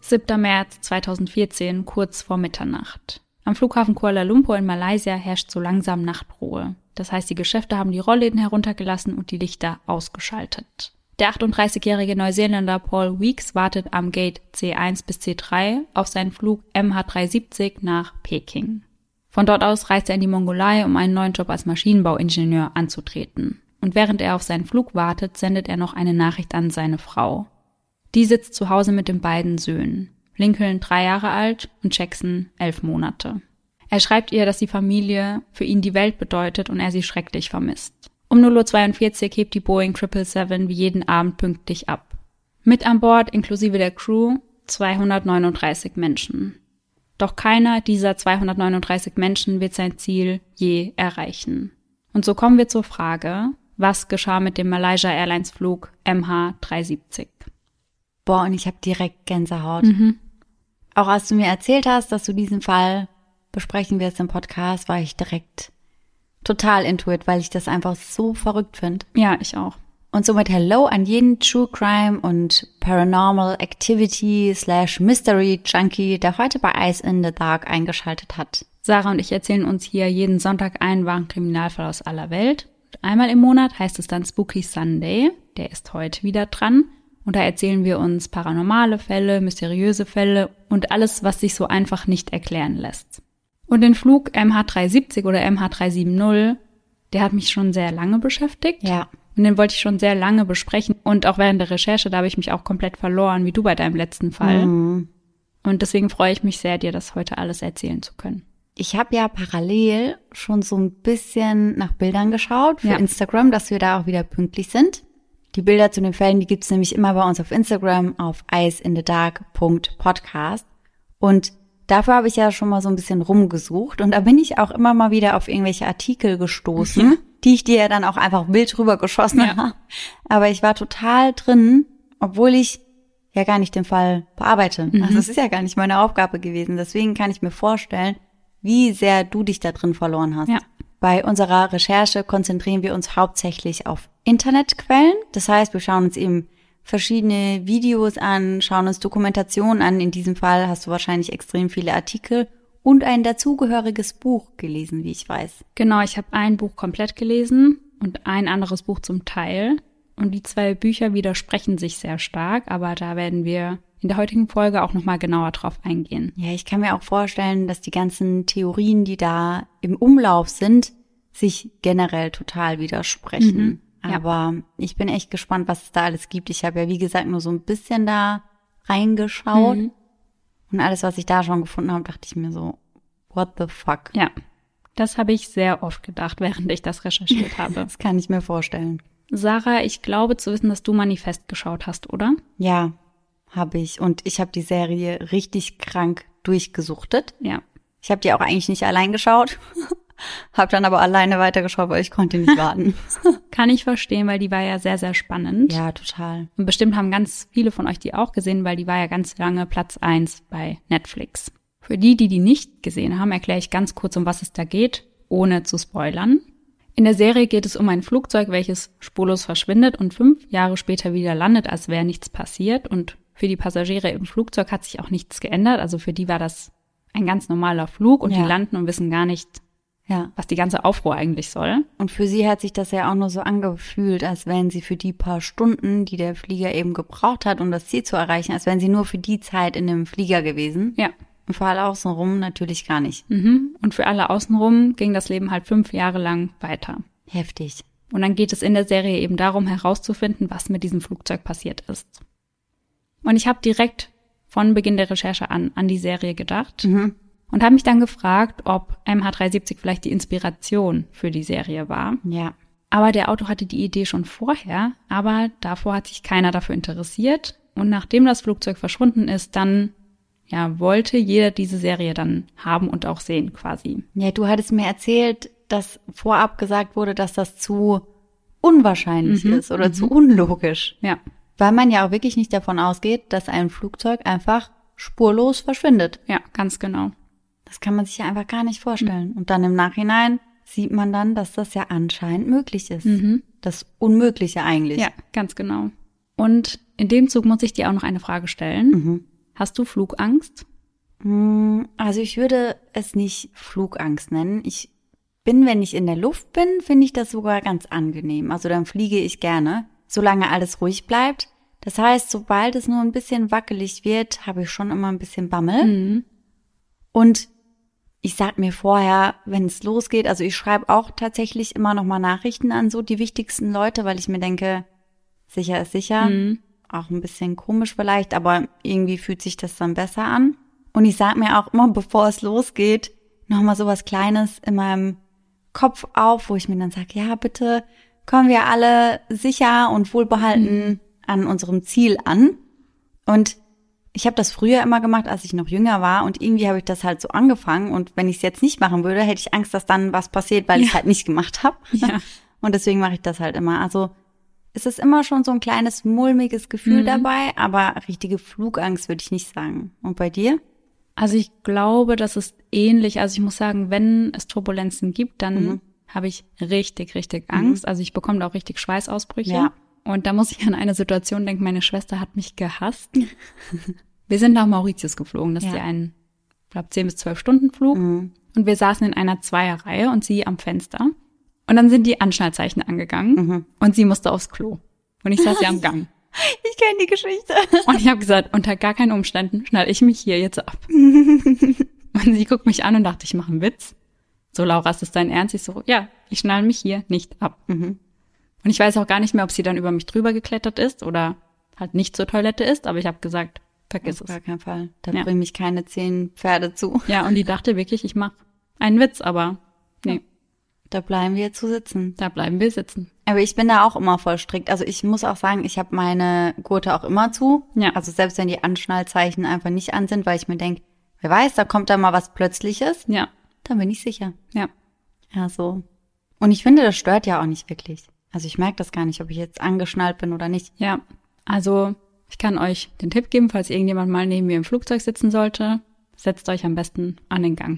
7. März 2014, kurz vor Mitternacht. Am Flughafen Kuala Lumpur in Malaysia herrscht so langsam Nachtruhe. Das heißt, die Geschäfte haben die Rollläden heruntergelassen und die Lichter ausgeschaltet. Der 38-jährige Neuseeländer Paul Weeks wartet am Gate C1 bis C3 auf seinen Flug MH370 nach Peking. Von dort aus reist er in die Mongolei, um einen neuen Job als Maschinenbauingenieur anzutreten. Und während er auf seinen Flug wartet, sendet er noch eine Nachricht an seine Frau. Die sitzt zu Hause mit den beiden Söhnen. Lincoln 3 Jahre alt und Jackson 11 Monate. Er schreibt ihr, dass die Familie für ihn die Welt bedeutet und er sie schrecklich vermisst. Um 0:42 Uhr hebt die Boeing 777 wie jeden Abend pünktlich ab. Mit an Bord, inklusive der Crew, 239 Menschen. Doch keiner dieser 239 Menschen wird sein Ziel je erreichen. Und so kommen wir zur Frage, was geschah mit dem Malaysia Airlines Flug MH370? Boah, und ich habe direkt Gänsehaut. Auch als du mir erzählt hast, dass du diesen Fall besprechen wirst im Podcast, war ich direkt total into it, weil ich das einfach so verrückt finde. Ja, ich auch. Und somit hello an jeden True Crime und Paranormal Activity / Mystery Junkie, der heute bei Eyes in the Dark eingeschaltet hat. Sarah und ich erzählen uns hier jeden Sonntag einen wahren Kriminalfall aus aller Welt. Einmal im Monat heißt es dann Spooky Sunday, der ist heute wieder dran. Und da erzählen wir uns paranormale Fälle, mysteriöse Fälle und alles, was sich so einfach nicht erklären lässt. Und den Flug MH370 oder MH370, der hat mich schon sehr lange beschäftigt. Ja. Und den wollte ich schon sehr lange besprechen. Und auch während der Recherche, da habe ich mich auch komplett verloren, wie du bei deinem letzten Fall. Und deswegen freue ich mich sehr, dir das heute alles erzählen zu können. Ich habe ja parallel schon so ein bisschen nach Bildern geschaut für Instagram, dass wir da auch wieder pünktlich sind. Die Bilder zu den Fällen, die gibt's nämlich immer bei uns auf Instagram auf eyesinthedark.podcast. Und dafür habe ich ja schon mal so ein bisschen rumgesucht. Und da bin ich auch immer mal wieder auf irgendwelche Artikel gestoßen, die ich dir ja dann auch einfach wild rübergeschossen habe. Aber ich war total drin, obwohl ich ja gar nicht den Fall bearbeite. Also es ist ja gar nicht meine Aufgabe gewesen. Deswegen kann ich mir vorstellen, wie sehr du dich da drin verloren hast. Ja. Bei unserer Recherche konzentrieren wir uns hauptsächlich auf Internetquellen. Das heißt, wir schauen uns eben verschiedene Videos an, schauen uns Dokumentationen an. In diesem Fall hast du wahrscheinlich extrem viele Artikel und ein dazugehöriges Buch gelesen, wie ich weiß. Genau, ich habe ein Buch komplett gelesen und ein anderes Buch zum Teil. Und die 2 Bücher widersprechen sich sehr stark, aber da werden wir in der heutigen Folge auch nochmal genauer drauf eingehen. Ja, ich kann mir auch vorstellen, dass die ganzen Theorien, die da im Umlauf sind, sich generell total widersprechen. Aber ich bin echt gespannt, was es da alles gibt. Ich habe ja, wie gesagt, nur so ein bisschen da reingeschaut. Und alles, was ich da schon gefunden habe, dachte ich mir so, what the fuck? Ja, das habe ich sehr oft gedacht, während ich das recherchiert habe. Das kann ich mir vorstellen. Sarah, ich glaube zu wissen, dass du Manifest geschaut hast, oder? Ja, habe ich. Und ich habe die Serie richtig krank durchgesuchtet. Ja. Ich habe die auch eigentlich nicht allein geschaut. Habe dann aber alleine weitergeschaut, weil ich konnte nicht warten. Kann ich verstehen, weil die war ja sehr, sehr spannend. Ja, total. Und bestimmt haben ganz viele von euch die auch gesehen, weil die war ja ganz lange Platz 1 bei Netflix. Für die, die nicht gesehen haben, erkläre ich ganz kurz, um was es da geht, ohne zu spoilern. In der Serie geht es um ein Flugzeug, welches spurlos verschwindet und 5 Jahre später wieder landet, als wäre nichts passiert. Und für die Passagiere im Flugzeug hat sich auch nichts geändert. Also für die war das ein ganz normaler Flug und die landen und wissen gar nicht, was die ganze Aufruhr eigentlich soll. Und für sie hat sich das ja auch nur so angefühlt, als wären sie für die paar Stunden, die der Flieger eben gebraucht hat, um das Ziel zu erreichen, als wären sie nur für die Zeit in dem Flieger gewesen. Ja. Und für alle außenrum natürlich gar nicht. Und für alle außenrum ging das Leben halt 5 Jahre lang weiter. Heftig. Und dann geht es in der Serie eben darum, herauszufinden, was mit diesem Flugzeug passiert ist. Und ich habe direkt von Beginn der Recherche an die Serie gedacht. Und habe mich dann gefragt, ob MH370 vielleicht die Inspiration für die Serie war. Ja. Aber der Autor hatte die Idee schon vorher, aber davor hat sich keiner dafür interessiert. Und nachdem das Flugzeug verschwunden ist, dann wollte jeder diese Serie dann haben und auch sehen quasi. Ja, du hattest mir erzählt, dass vorab gesagt wurde, dass das zu unwahrscheinlich ist oder zu unlogisch. Ja. Weil man ja auch wirklich nicht davon ausgeht, dass ein Flugzeug einfach spurlos verschwindet. Ja, ganz genau. Das kann man sich ja einfach gar nicht vorstellen. Und dann im Nachhinein sieht man dann, dass das ja anscheinend möglich ist. Das Unmögliche eigentlich. Ja, ganz genau. Und in dem Zug muss ich dir auch noch eine Frage stellen. Hast du Flugangst? Also ich würde es nicht Flugangst nennen. Wenn ich in der Luft bin, finde ich das sogar ganz angenehm. Also dann fliege ich gerne, solange alles ruhig bleibt. Das heißt, sobald es nur ein bisschen wackelig wird, habe ich schon immer ein bisschen Bammel. Und ich sag mir vorher, wenn es losgeht, also ich schreibe auch tatsächlich immer noch mal Nachrichten an so die wichtigsten Leute, weil ich mir denke, sicher ist sicher. Auch ein bisschen komisch vielleicht, aber irgendwie fühlt sich das dann besser an. Und ich sag mir auch immer, bevor es losgeht, noch mal so was Kleines in meinem Kopf auf, wo ich mir dann sage, ja, bitte kommen wir alle sicher und wohlbehalten an unserem Ziel an. Und ich habe das früher immer gemacht, als ich noch jünger war und irgendwie habe ich das halt so angefangen und wenn ich es jetzt nicht machen würde, hätte ich Angst, dass dann was passiert, weil ich es halt nicht gemacht habe. Ja. Und deswegen mache ich das halt immer. Also es ist immer schon so ein kleines mulmiges Gefühl dabei, aber richtige Flugangst würde ich nicht sagen. Und bei dir? Also ich glaube, das ist ähnlich. Also ich muss sagen, wenn es Turbulenzen gibt, dann habe ich richtig, richtig Angst. Also ich bekomme da auch richtig Schweißausbrüche. Ja. Und da muss ich an eine Situation denken, meine Schwester hat mich gehasst. Wir sind nach Mauritius geflogen. Das ist ja ein, ich glaube, 10 bis 12 Stunden Flug. Und wir saßen in einer Zweierreihe und sie am Fenster. Und dann sind die Anschnallzeichen angegangen und sie musste aufs Klo. Und ich saß ja am Gang. Ich kenne die Geschichte. Und ich habe gesagt, unter gar keinen Umständen schnalle ich mich hier jetzt ab. Und sie guckt mich an und dachte, ich mache einen Witz. So, Laura, ist das dein Ernst? Ich so, ja, ich schnalle mich hier nicht ab. Und ich weiß auch gar nicht mehr, ob sie dann über mich drüber geklettert ist oder halt nicht zur Toilette ist. Aber ich habe gesagt, vergiss es. Auf gar keinen Fall. Da bringen mich keine 10 Pferde zu. Ja, und die dachte wirklich, ich mache einen Witz, aber nee. Da bleiben wir zu sitzen. Da bleiben wir sitzen. Aber ich bin da auch immer voll strikt. Also ich muss auch sagen, ich habe meine Gurte auch immer zu. Ja. Also selbst wenn die Anschnallzeichen einfach nicht an sind, weil ich mir denke, wer weiß, da kommt da mal was Plötzliches. Ja. Dann bin ich sicher. Ja. Ja, so. Und ich finde, das stört ja auch nicht wirklich. Also ich merke das gar nicht, ob ich jetzt angeschnallt bin oder nicht. Ja. Also ich kann euch den Tipp geben, falls irgendjemand mal neben mir im Flugzeug sitzen sollte, setzt euch am besten an den Gang.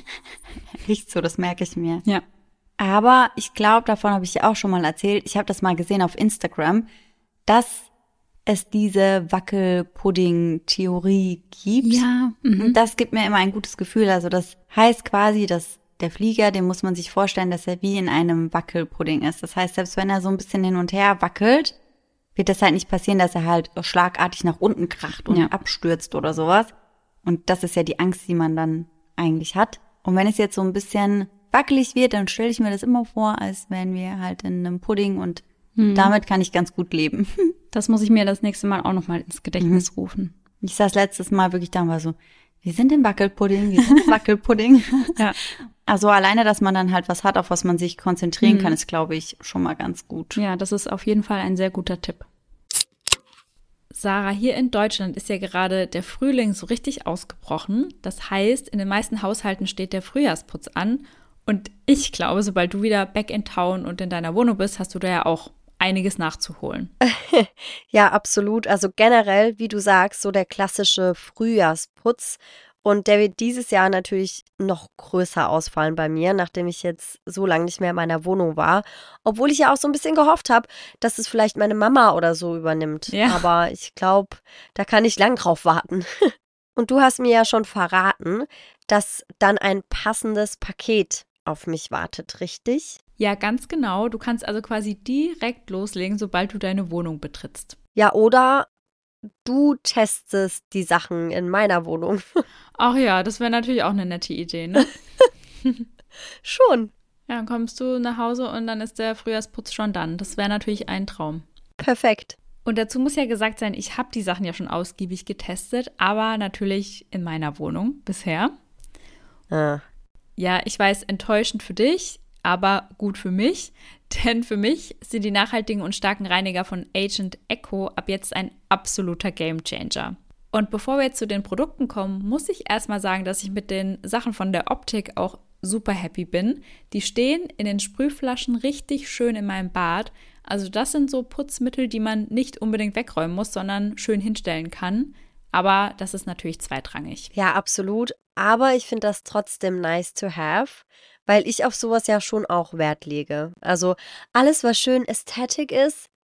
Riecht so, das merke ich mir. Ja. Aber ich glaube, davon habe ich ja auch schon mal erzählt, ich habe das mal gesehen auf Instagram, dass es diese Wackelpudding-Theorie gibt. Ja. Und das gibt mir immer ein gutes Gefühl. Also das heißt quasi, dass der Flieger, den muss man sich vorstellen, dass er wie in einem Wackelpudding ist. Das heißt, selbst wenn er so ein bisschen hin und her wackelt, wird das halt nicht passieren, dass er halt schlagartig nach unten kracht und abstürzt oder sowas. Und das ist ja die Angst, die man dann eigentlich hat. Und wenn es jetzt so ein bisschen wackelig wird, dann stelle ich mir das immer vor, als wären wir halt in einem Pudding und damit kann ich ganz gut leben. Das muss ich mir das nächste Mal auch nochmal ins Gedächtnis rufen. Ich saß letztes Mal wirklich da und war so, wir sind im Wackelpudding, wir sind im Wackelpudding. Ja. Also alleine, dass man dann halt was hat, auf was man sich konzentrieren kann, ist, glaube ich, schon mal ganz gut. Ja, das ist auf jeden Fall ein sehr guter Tipp. Sarah, hier in Deutschland ist ja gerade der Frühling so richtig ausgebrochen. Das heißt, in den meisten Haushalten steht der Frühjahrsputz an. Und ich glaube, sobald du wieder back in town und in deiner Wohnung bist, hast du da ja auch einiges nachzuholen. Ja, absolut. Also generell, wie du sagst, so der klassische Frühjahrsputz. Und der wird dieses Jahr natürlich noch größer ausfallen bei mir, nachdem ich jetzt so lange nicht mehr in meiner Wohnung war. Obwohl ich ja auch so ein bisschen gehofft habe, dass es vielleicht meine Mama oder so übernimmt. Ja. Aber ich glaube, da kann ich lang drauf warten. Und du hast mir ja schon verraten, dass dann ein passendes Paket auf mich wartet, richtig? Ja, ganz genau. Du kannst also quasi direkt loslegen, sobald du deine Wohnung betrittst. Ja, oder du testest die Sachen in meiner Wohnung. Ach ja, das wäre natürlich auch eine nette Idee, ne? Schon. Ja, dann kommst du nach Hause und dann ist der Frühjahrsputz schon dann. Das wäre natürlich ein Traum. Perfekt. Und dazu muss ja gesagt sein, ich habe die Sachen ja schon ausgiebig getestet, aber natürlich in meiner Wohnung bisher. Ah. Ja, ich weiß, enttäuschend für dich, aber gut für mich. Denn für mich sind die nachhaltigen und starken Reiniger von Agent Echo ab jetzt ein absoluter Gamechanger. Und bevor wir jetzt zu den Produkten kommen, muss ich erstmal sagen, dass ich mit den Sachen von der Optik auch super happy bin. Die stehen in den Sprühflaschen richtig schön in meinem Bad. Also das sind so Putzmittel, die man nicht unbedingt wegräumen muss, sondern schön hinstellen kann. Aber das ist natürlich zweitrangig. Ja, absolut. Aber ich finde das trotzdem nice to have, weil ich auf sowas ja schon auch Wert lege. Also alles, was schön Ästhetik ist,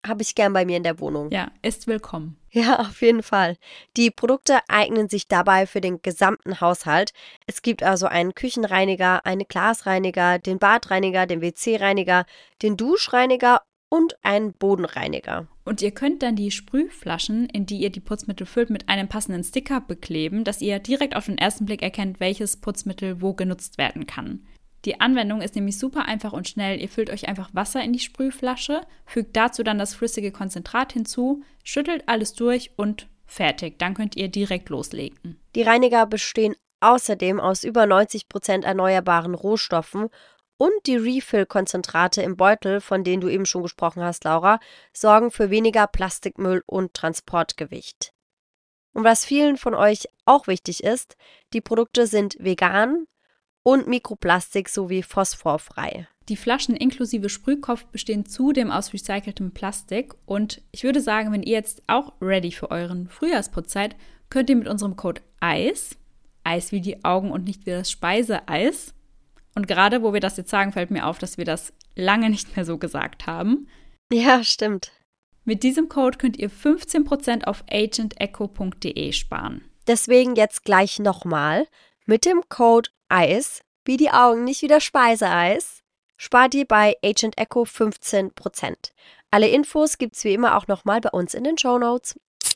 habe ich gern bei mir in der Wohnung. Ja, ist willkommen. Ja, auf jeden Fall. Die Produkte eignen sich dabei für den gesamten Haushalt. Es gibt also einen Küchenreiniger, einen Glasreiniger, den Badreiniger, den WC-Reiniger, den Duschreiniger und einen Bodenreiniger. Und ihr könnt dann die Sprühflaschen, in die ihr die Putzmittel füllt, mit einem passenden Sticker bekleben, dass ihr direkt auf den ersten Blick erkennt, welches Putzmittel wo genutzt werden kann. Die Anwendung ist nämlich super einfach und schnell. Ihr füllt euch einfach Wasser in die Sprühflasche, fügt dazu dann das flüssige Konzentrat hinzu, schüttelt alles durch und fertig. Dann könnt ihr direkt loslegen. Die Reiniger bestehen außerdem aus über 90% erneuerbaren Rohstoffen und die Refill-Konzentrate im Beutel, von denen du eben schon gesprochen hast, Laura, sorgen für weniger Plastikmüll und Transportgewicht. Und was vielen von euch auch wichtig ist, die Produkte sind vegan und Mikroplastik sowie phosphorfrei. Die Flaschen inklusive Sprühkopf bestehen zudem aus recyceltem Plastik und ich würde sagen, wenn ihr jetzt auch ready für euren Frühjahrsputz seid, könnt ihr mit unserem Code EIS wie die Augen und nicht wie das Speiseeis, und gerade wo wir das jetzt sagen, fällt mir auf, dass wir das lange nicht mehr so gesagt haben. Ja, stimmt. Mit diesem Code könnt ihr 15% auf agentecho.de sparen. Deswegen jetzt gleich nochmal. Mit dem Code EIS, wie die Augen, nicht wie das Speiseeis, spart ihr bei Agent Echo 15%. Alle Infos gibt's wie immer auch nochmal bei uns in den Shownotes.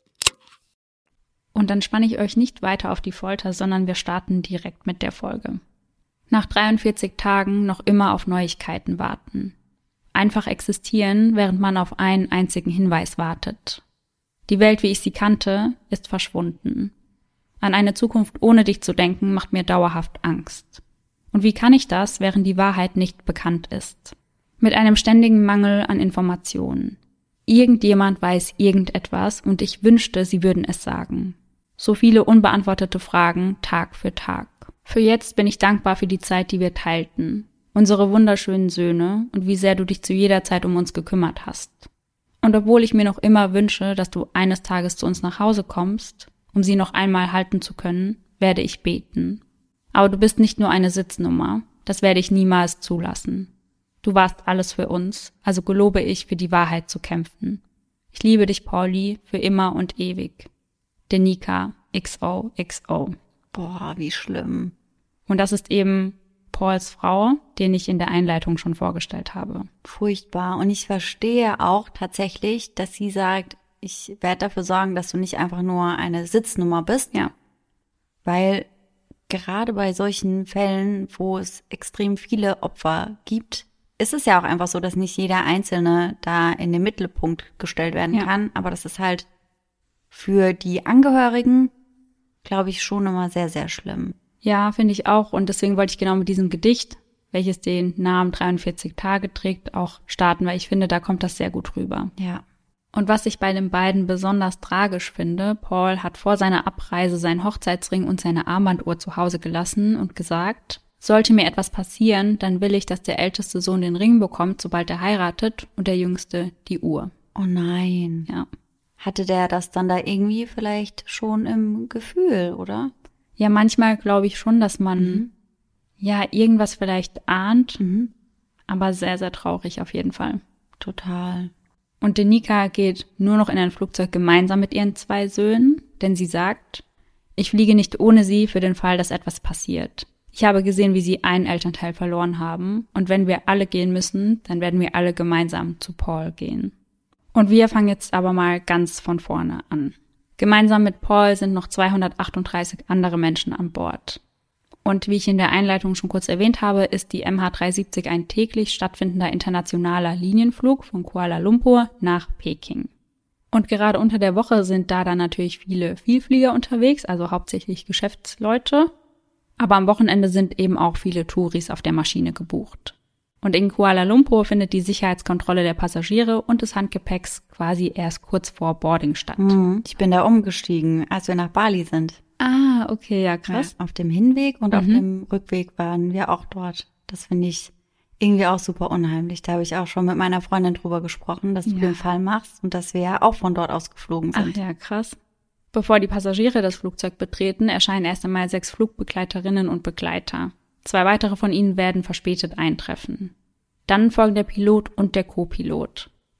Und dann spanne ich euch nicht weiter auf die Folter, sondern wir starten direkt mit der Folge. Nach 43 Tagen noch immer auf Neuigkeiten warten. Einfach existieren, während man auf einen einzigen Hinweis wartet. Die Welt, wie ich sie kannte, ist verschwunden. An eine Zukunft ohne dich zu denken, macht mir dauerhaft Angst. Und wie kann ich das, während die Wahrheit nicht bekannt ist? Mit einem ständigen Mangel an Informationen. Irgendjemand weiß irgendetwas und ich wünschte, sie würden es sagen. So viele unbeantwortete Fragen, Tag für Tag. Für jetzt bin ich dankbar für die Zeit, die wir teilten. Unsere wunderschönen Söhne und wie sehr du dich zu jeder Zeit um uns gekümmert hast. Und obwohl ich mir noch immer wünsche, dass du eines Tages zu uns nach Hause kommst, um sie noch einmal halten zu können, werde ich beten. Aber du bist nicht nur eine Sitznummer, das werde ich niemals zulassen. Du warst alles für uns, also gelobe ich, für die Wahrheit zu kämpfen. Ich liebe dich, Pauli, für immer und ewig. Denika, XOXO. Boah, wie schlimm. Und das ist eben Pauls Frau, den ich in der Einleitung schon vorgestellt habe. Furchtbar. Und ich verstehe auch tatsächlich, dass sie sagt, ich werde dafür sorgen, dass du nicht einfach nur eine Sitznummer bist. Ja. Weil gerade bei solchen Fällen, wo es extrem viele Opfer gibt, ist es ja auch einfach so, dass nicht jeder Einzelne da in den Mittelpunkt gestellt werden kann. Aber das ist halt für die Angehörigen, glaube ich, schon immer sehr, sehr schlimm. Ja, finde ich auch. Und deswegen wollte ich genau mit diesem Gedicht, welches den Namen 43 Tage trägt, auch starten, weil ich finde, da kommt das sehr gut rüber. Ja. Und was ich bei den beiden besonders tragisch finde, Paul hat vor seiner Abreise seinen Hochzeitsring und seine Armbanduhr zu Hause gelassen und gesagt, sollte mir etwas passieren, dann will ich, dass der älteste Sohn den Ring bekommt, sobald er heiratet, und der jüngste die Uhr. Oh nein. Ja. Hatte der das dann da irgendwie vielleicht schon im Gefühl, oder? Ja, manchmal glaube ich schon, dass man ja irgendwas vielleicht ahnt, aber sehr, sehr traurig auf jeden Fall. Total. Und Denika geht nur noch in ein Flugzeug gemeinsam mit ihren 2 Söhnen, denn sie sagt, ich fliege nicht ohne sie für den Fall, dass etwas passiert. Ich habe gesehen, wie sie einen Elternteil verloren haben, und wenn wir alle gehen müssen, dann werden wir alle gemeinsam zu Paul gehen. Und wir fangen jetzt aber mal ganz von vorne an. Gemeinsam mit Paul sind noch 238 andere Menschen an Bord. Und wie ich in der Einleitung schon kurz erwähnt habe, ist die MH370 ein täglich stattfindender internationaler Linienflug von Kuala Lumpur nach Peking. Und gerade unter der Woche sind da dann natürlich viele Vielflieger unterwegs, also hauptsächlich Geschäftsleute. Aber am Wochenende sind eben auch viele Touris auf der Maschine gebucht. Und in Kuala Lumpur findet die Sicherheitskontrolle der Passagiere und des Handgepäcks quasi erst kurz vor Boarding statt. Ich bin da umgestiegen, als wir nach Bali sind. Ah, okay, ja, krass. Ja, auf dem Hinweg und auf dem Rückweg waren wir auch dort. Das finde ich irgendwie auch super unheimlich. Da habe ich auch schon mit meiner Freundin drüber gesprochen, dass du den Fall machst und dass wir ja auch von dort aus geflogen sind. Ach ja, krass. Bevor die Passagiere das Flugzeug betreten, erscheinen erst einmal 6 Flugbegleiterinnen und Begleiter. 2 weitere von ihnen werden verspätet eintreffen. Dann folgen der Pilot und der Co-Pilot.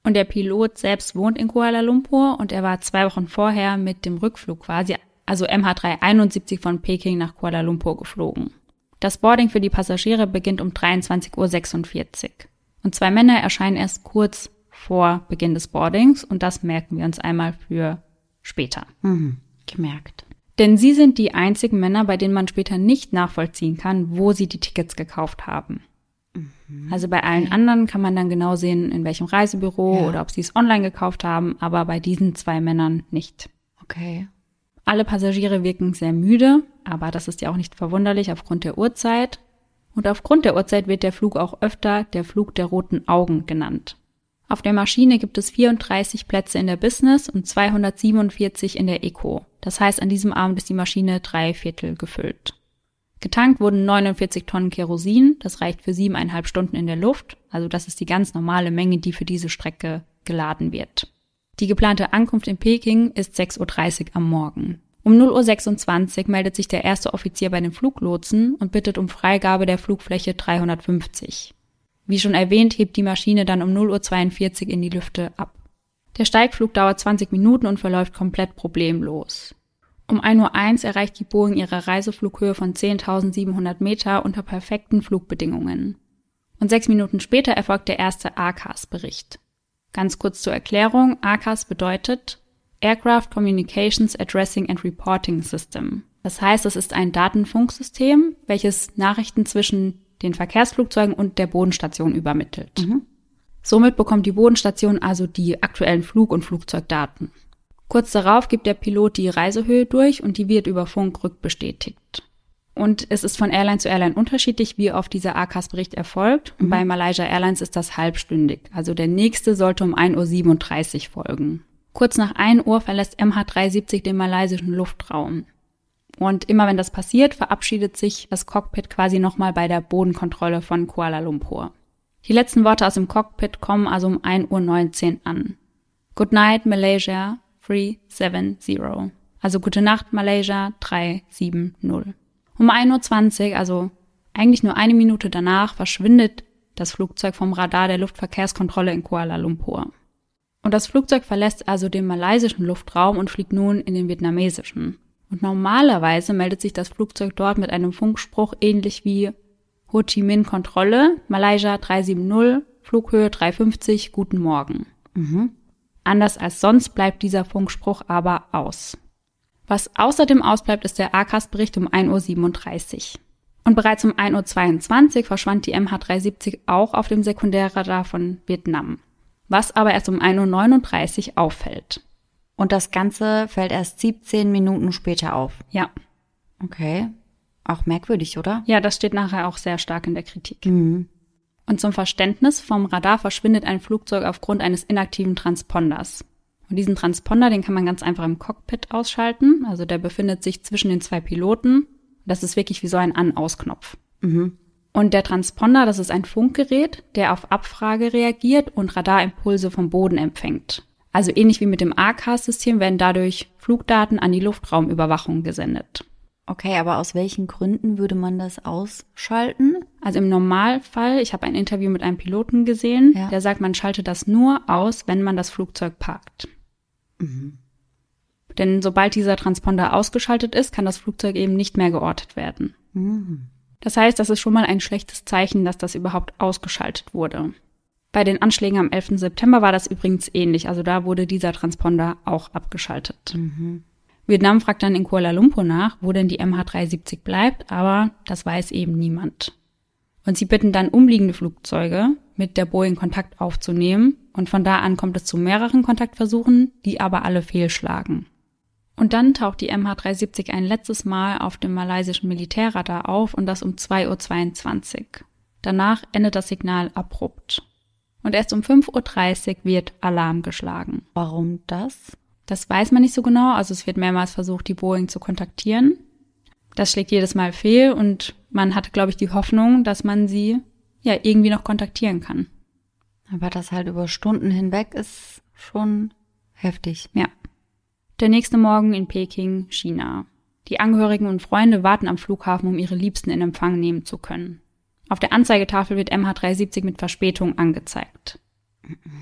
Und der Pilot selbst wohnt in Kuala Lumpur und er war 2 Wochen vorher mit dem Rückflug quasi, also MH371 von Peking nach Kuala Lumpur geflogen. Das Boarding für die Passagiere beginnt um 23:46 Uhr. Und 2 Männer erscheinen erst kurz vor Beginn des Boardings und das merken wir uns einmal für später. Gemerkt. Denn sie sind die einzigen Männer, bei denen man später nicht nachvollziehen kann, wo sie die Tickets gekauft haben. Also bei allen anderen kann man dann genau sehen, in welchem Reisebüro oder ob sie es online gekauft haben, aber bei diesen 2 Männern nicht. Okay. Alle Passagiere wirken sehr müde, aber das ist ja auch nicht verwunderlich aufgrund der Uhrzeit. Und aufgrund der Uhrzeit wird der Flug auch öfter der Flug der roten Augen genannt. Auf der Maschine gibt es 34 Plätze in der Business und 247 in der Eco. Das heißt, an diesem Abend ist die Maschine 3/4 gefüllt. Getankt wurden 49 Tonnen Kerosin, das reicht für 7,5 Stunden in der Luft, also das ist die ganz normale Menge, die für diese Strecke geladen wird. Die geplante Ankunft in Peking ist 6:30 Uhr am Morgen. Um 0:26 Uhr meldet sich der erste Offizier bei den Fluglotsen und bittet um Freigabe der Flugfläche 350. Wie schon erwähnt, hebt die Maschine dann um 0:42 Uhr in die Lüfte ab. Der Steigflug dauert 20 Minuten und verläuft komplett problemlos. Um 1:01 Uhr erreicht die Boeing ihre Reiseflughöhe von 10.700 Meter unter perfekten Flugbedingungen. Und 6 Minuten später erfolgt der erste ACAS-Bericht. Ganz kurz zur Erklärung, ACAS bedeutet Aircraft Communications Addressing and Reporting System. Das heißt, es ist ein Datenfunksystem, welches Nachrichten zwischen den Verkehrsflugzeugen und der Bodenstation übermittelt. Somit bekommt die Bodenstation also die aktuellen Flug- und Flugzeugdaten. Kurz darauf gibt der Pilot die Reisehöhe durch und die wird über Funk rückbestätigt. Und es ist von Airline zu Airline unterschiedlich, wie oft dieser ACAS-Bericht erfolgt. Und bei Malaysia Airlines ist das halbstündig. Also der nächste sollte um 1:37 Uhr folgen. Kurz nach 1 Uhr verlässt MH370 den malaysischen Luftraum. Und immer wenn das passiert, verabschiedet sich das Cockpit quasi nochmal bei der Bodenkontrolle von Kuala Lumpur. Die letzten Worte aus dem Cockpit kommen also um 1:19 Uhr an. Good night, Malaysia 370. Also gute Nacht, Malaysia 370. Um 1:20 Uhr, also eigentlich nur 1 Minute danach, verschwindet das Flugzeug vom Radar der Luftverkehrskontrolle in Kuala Lumpur. Und das Flugzeug verlässt also den malaysischen Luftraum und fliegt nun in den vietnamesischen. Und normalerweise meldet sich das Flugzeug dort mit einem Funkspruch ähnlich wie Ho Chi Minh Kontrolle, Malaysia 370, Flughöhe 350, guten Morgen. Anders als sonst bleibt dieser Funkspruch aber aus. Was außerdem ausbleibt, ist der ACAS-Bericht um 1:37 Uhr. Und bereits um 1:22 Uhr verschwand die MH370 auch auf dem Sekundärradar von Vietnam. Was aber erst um 1:39 Uhr auffällt. Und das Ganze fällt erst 17 Minuten später auf. Ja. Okay. Auch merkwürdig, oder? Ja, das steht nachher auch sehr stark in der Kritik. Und zum Verständnis, vom Radar verschwindet ein Flugzeug aufgrund eines inaktiven Transponders. Und diesen Transponder, den kann man ganz einfach im Cockpit ausschalten. Also der befindet sich zwischen den 2 Piloten. Das ist wirklich wie so ein An-Aus-Knopf. Und der Transponder, das ist ein Funkgerät, der auf Abfrage reagiert und Radarimpulse vom Boden empfängt. Also ähnlich wie mit dem ACAS-System werden dadurch Flugdaten an die Luftraumüberwachung gesendet. Okay, aber aus welchen Gründen würde man das ausschalten? Also im Normalfall, ich habe ein Interview mit einem Piloten gesehen, der sagt, man schaltet das nur aus, wenn man das Flugzeug parkt. Denn sobald dieser Transponder ausgeschaltet ist, kann das Flugzeug eben nicht mehr geortet werden. Das heißt, das ist schon mal ein schlechtes Zeichen, dass das überhaupt ausgeschaltet wurde. Bei den Anschlägen am 11. September war das übrigens ähnlich. Also da wurde dieser Transponder auch abgeschaltet. Vietnam fragt dann in Kuala Lumpur nach, wo denn die MH370 bleibt, aber das weiß eben niemand. Und sie bitten dann umliegende Flugzeuge, mit der Boeing Kontakt aufzunehmen. Und von da an kommt es zu mehreren Kontaktversuchen, die aber alle fehlschlagen. Und dann taucht die MH370 ein letztes Mal auf dem malaysischen Militärradar auf und das um 2:22 Uhr. Danach endet das Signal abrupt. Und erst um 5:30 Uhr wird Alarm geschlagen. Warum das? Das weiß man nicht so genau. Also es wird mehrmals versucht, die Boeing zu kontaktieren. Das schlägt jedes Mal fehl und man hat, glaube ich, die Hoffnung, dass man sie ja irgendwie noch kontaktieren kann. Aber das halt über Stunden hinweg ist schon heftig. Ja. Der nächste Morgen in Peking, China. Die Angehörigen und Freunde warten am Flughafen, um ihre Liebsten in Empfang nehmen zu können. Auf der Anzeigetafel wird MH370 mit Verspätung angezeigt.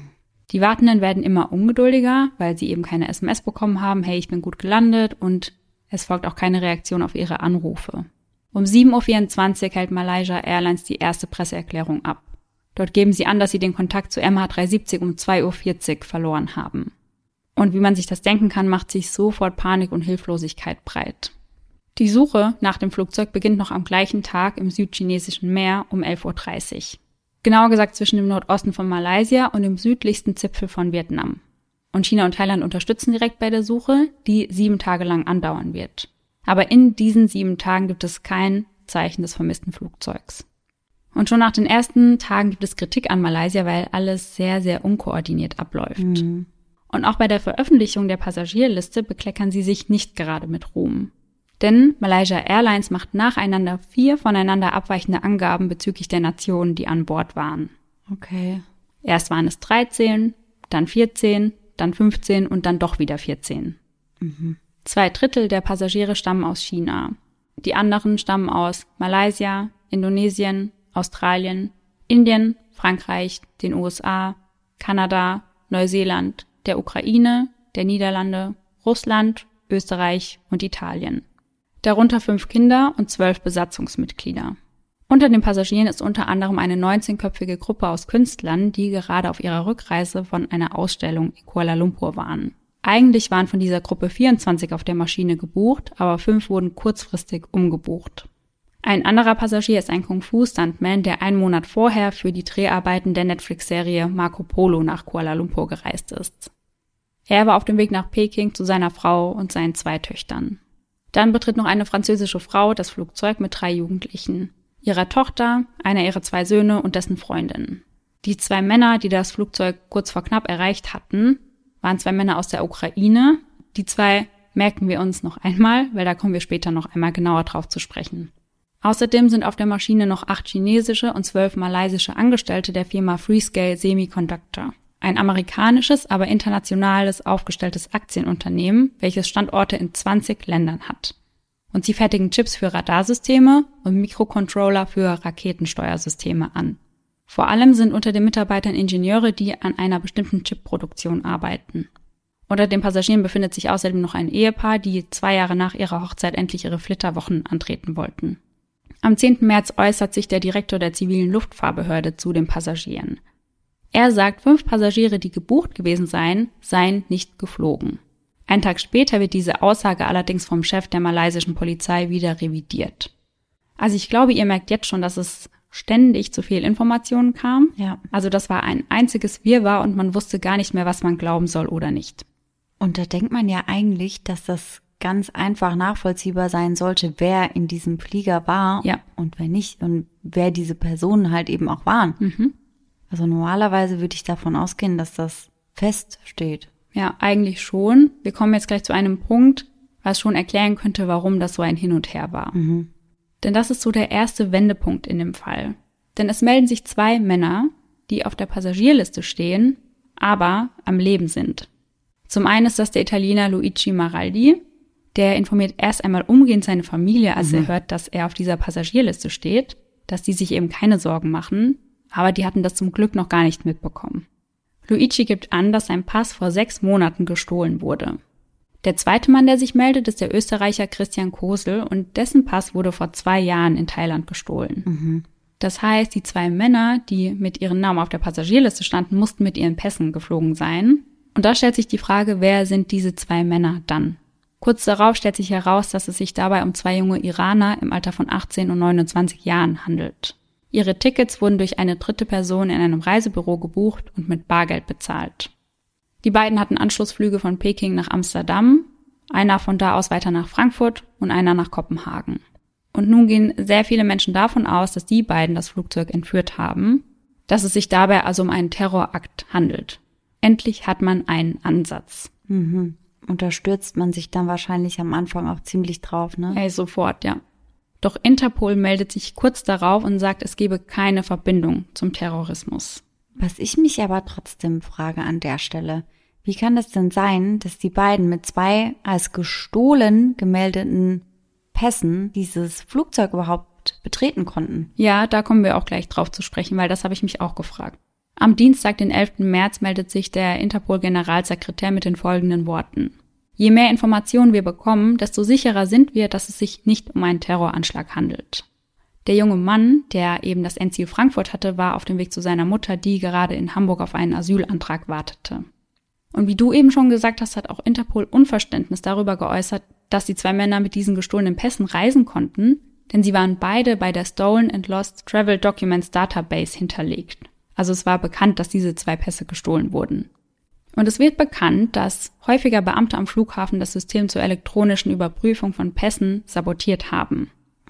Die Wartenden werden immer ungeduldiger, weil sie eben keine SMS bekommen haben, hey, ich bin gut gelandet, und es folgt auch keine Reaktion auf ihre Anrufe. Um 7:24 Uhr hält Malaysia Airlines die erste Presseerklärung ab. Dort geben sie an, dass sie den Kontakt zu MH370 um 2:40 Uhr verloren haben. Und wie man sich das denken kann, macht sich sofort Panik und Hilflosigkeit breit. Die Suche nach dem Flugzeug beginnt noch am gleichen Tag im südchinesischen Meer um 11:30 Uhr. Genauer gesagt zwischen dem Nordosten von Malaysia und dem südlichsten Zipfel von Vietnam. Und China und Thailand unterstützen direkt bei der Suche, die 7 Tage lang andauern wird. Aber in diesen 7 Tagen gibt es kein Zeichen des vermissten Flugzeugs. Und schon nach den ersten Tagen gibt es Kritik an Malaysia, weil alles sehr, sehr unkoordiniert abläuft. Mhm. Und auch bei der Veröffentlichung der Passagierliste bekleckern sie sich nicht gerade mit Ruhm. Denn Malaysia Airlines macht nacheinander 4 voneinander abweichende Angaben bezüglich der Nationen, die an Bord waren. Okay. Erst waren es 13, dann 14, dann 15 und dann doch wieder 14. Mhm. 2/3 der Passagiere stammen aus China. Die anderen stammen aus Malaysia, Indonesien, Australien, Indien, Frankreich, den USA, Kanada, Neuseeland, der Ukraine, der Niederlande, Russland, Österreich und Italien. Darunter 5 Kinder und 12 Besatzungsmitglieder. Unter den Passagieren ist unter anderem eine 19-köpfige Gruppe aus Künstlern, die gerade auf ihrer Rückreise von einer Ausstellung in Kuala Lumpur waren. Eigentlich waren von dieser Gruppe 24 auf der Maschine gebucht, aber 5 wurden kurzfristig umgebucht. Ein anderer Passagier ist ein Kung-Fu-Stuntman, der einen Monat vorher für die Dreharbeiten der Netflix-Serie Marco Polo nach Kuala Lumpur gereist ist. Er war auf dem Weg nach Peking zu seiner Frau und seinen 2 Töchtern. Dann betritt noch eine französische Frau das Flugzeug mit 3 Jugendlichen. Ihrer Tochter, einer ihrer 2 Söhne und dessen Freundin. Die 2 Männer, die das Flugzeug kurz vor knapp erreicht hatten, waren 2 Männer aus der Ukraine. Die 2 merken wir uns noch einmal, weil da kommen wir später noch einmal genauer drauf zu sprechen. Außerdem sind auf der Maschine noch 8 chinesische und 12 malaysische Angestellte der Firma Freescale Semiconductor. Ein amerikanisches, aber internationales aufgestelltes Aktienunternehmen, welches Standorte in 20 Ländern hat. Und sie fertigen Chips für Radarsysteme und Mikrocontroller für Raketensteuersysteme an. Vor allem sind unter den Mitarbeitern Ingenieure, die an einer bestimmten Chipproduktion arbeiten. Unter den Passagieren befindet sich außerdem noch ein Ehepaar, die 2 Jahre nach ihrer Hochzeit endlich ihre Flitterwochen antreten wollten. Am 10. März äußert sich der Direktor der zivilen Luftfahrbehörde zu den Passagieren. Er sagt, 5 Passagiere, die gebucht gewesen seien nicht geflogen. Einen Tag später wird diese Aussage allerdings vom Chef der malaysischen Polizei wieder revidiert. Also ich glaube, ihr merkt jetzt schon, dass es ständig zu viel Informationen kam. Ja. Also das war ein einziges Wirrwarr und man wusste gar nicht mehr, was man glauben soll oder nicht. Und da denkt man ja eigentlich, dass das ganz einfach nachvollziehbar sein sollte, wer in diesem Flieger war und wer nicht und wer diese Personen halt eben auch waren. Mhm. Also normalerweise würde ich davon ausgehen, dass das feststeht. Ja, eigentlich schon. Wir kommen jetzt gleich zu einem Punkt, was schon erklären könnte, warum das so ein Hin und Her war. Mhm. Denn das ist so der erste Wendepunkt in dem Fall. Denn es melden sich 2 Männer, die auf der Passagierliste stehen, aber am Leben sind. Zum einen ist das der Italiener Luigi Maraldi. Der informiert erst einmal umgehend seine Familie, als er hört, dass er auf dieser Passagierliste steht, dass die sich eben keine Sorgen machen, aber die hatten das zum Glück noch gar nicht mitbekommen. Luigi gibt an, dass sein Pass vor 6 Monaten gestohlen wurde. Der zweite Mann, der sich meldet, ist der Österreicher Christian Kosel und dessen Pass wurde vor 2 Jahren in Thailand gestohlen. Mhm. Das heißt, die 2 Männer, die mit ihren Namen auf der Passagierliste standen, mussten mit ihren Pässen geflogen sein. Und da stellt sich die Frage, wer sind diese 2 Männer dann? Kurz darauf stellt sich heraus, dass es sich dabei um 2 junge Iraner im Alter von 18 und 29 Jahren handelt. Ihre Tickets wurden durch eine dritte Person in einem Reisebüro gebucht und mit Bargeld bezahlt. Die beiden hatten Anschlussflüge von Peking nach Amsterdam, einer von da aus weiter nach Frankfurt und einer nach Kopenhagen. Und nun gehen sehr viele Menschen davon aus, dass die beiden das Flugzeug entführt haben, dass es sich dabei also um einen Terrorakt handelt. Endlich hat man einen Ansatz. Mhm. Und da stürzt man sich dann wahrscheinlich am Anfang auch ziemlich drauf, ne? Hey, sofort, ja. Doch Interpol meldet sich kurz darauf und sagt, es gebe keine Verbindung zum Terrorismus. Was ich mich aber trotzdem frage an der Stelle, wie kann das denn sein, dass die beiden mit 2 als gestohlen gemeldeten Pässen dieses Flugzeug überhaupt betreten konnten? Ja, da kommen wir auch gleich drauf zu sprechen, weil das habe ich mich auch gefragt. Am Dienstag, den 11. März, meldet sich der Interpol-Generalsekretär mit den folgenden Worten. Je mehr Informationen wir bekommen, desto sicherer sind wir, dass es sich nicht um einen Terroranschlag handelt. Der junge Mann, der eben das Endziel Frankfurt hatte, war auf dem Weg zu seiner Mutter, die gerade in Hamburg auf einen Asylantrag wartete. Und wie du eben schon gesagt hast, hat auch Interpol Unverständnis darüber geäußert, dass die 2 Männer mit diesen gestohlenen Pässen reisen konnten, denn sie waren beide bei der Stolen and Lost Travel Documents Database hinterlegt. Also es war bekannt, dass diese 2 Pässe gestohlen wurden. Und es wird bekannt, dass häufiger Beamte am Flughafen das System zur elektronischen Überprüfung von Pässen sabotiert haben.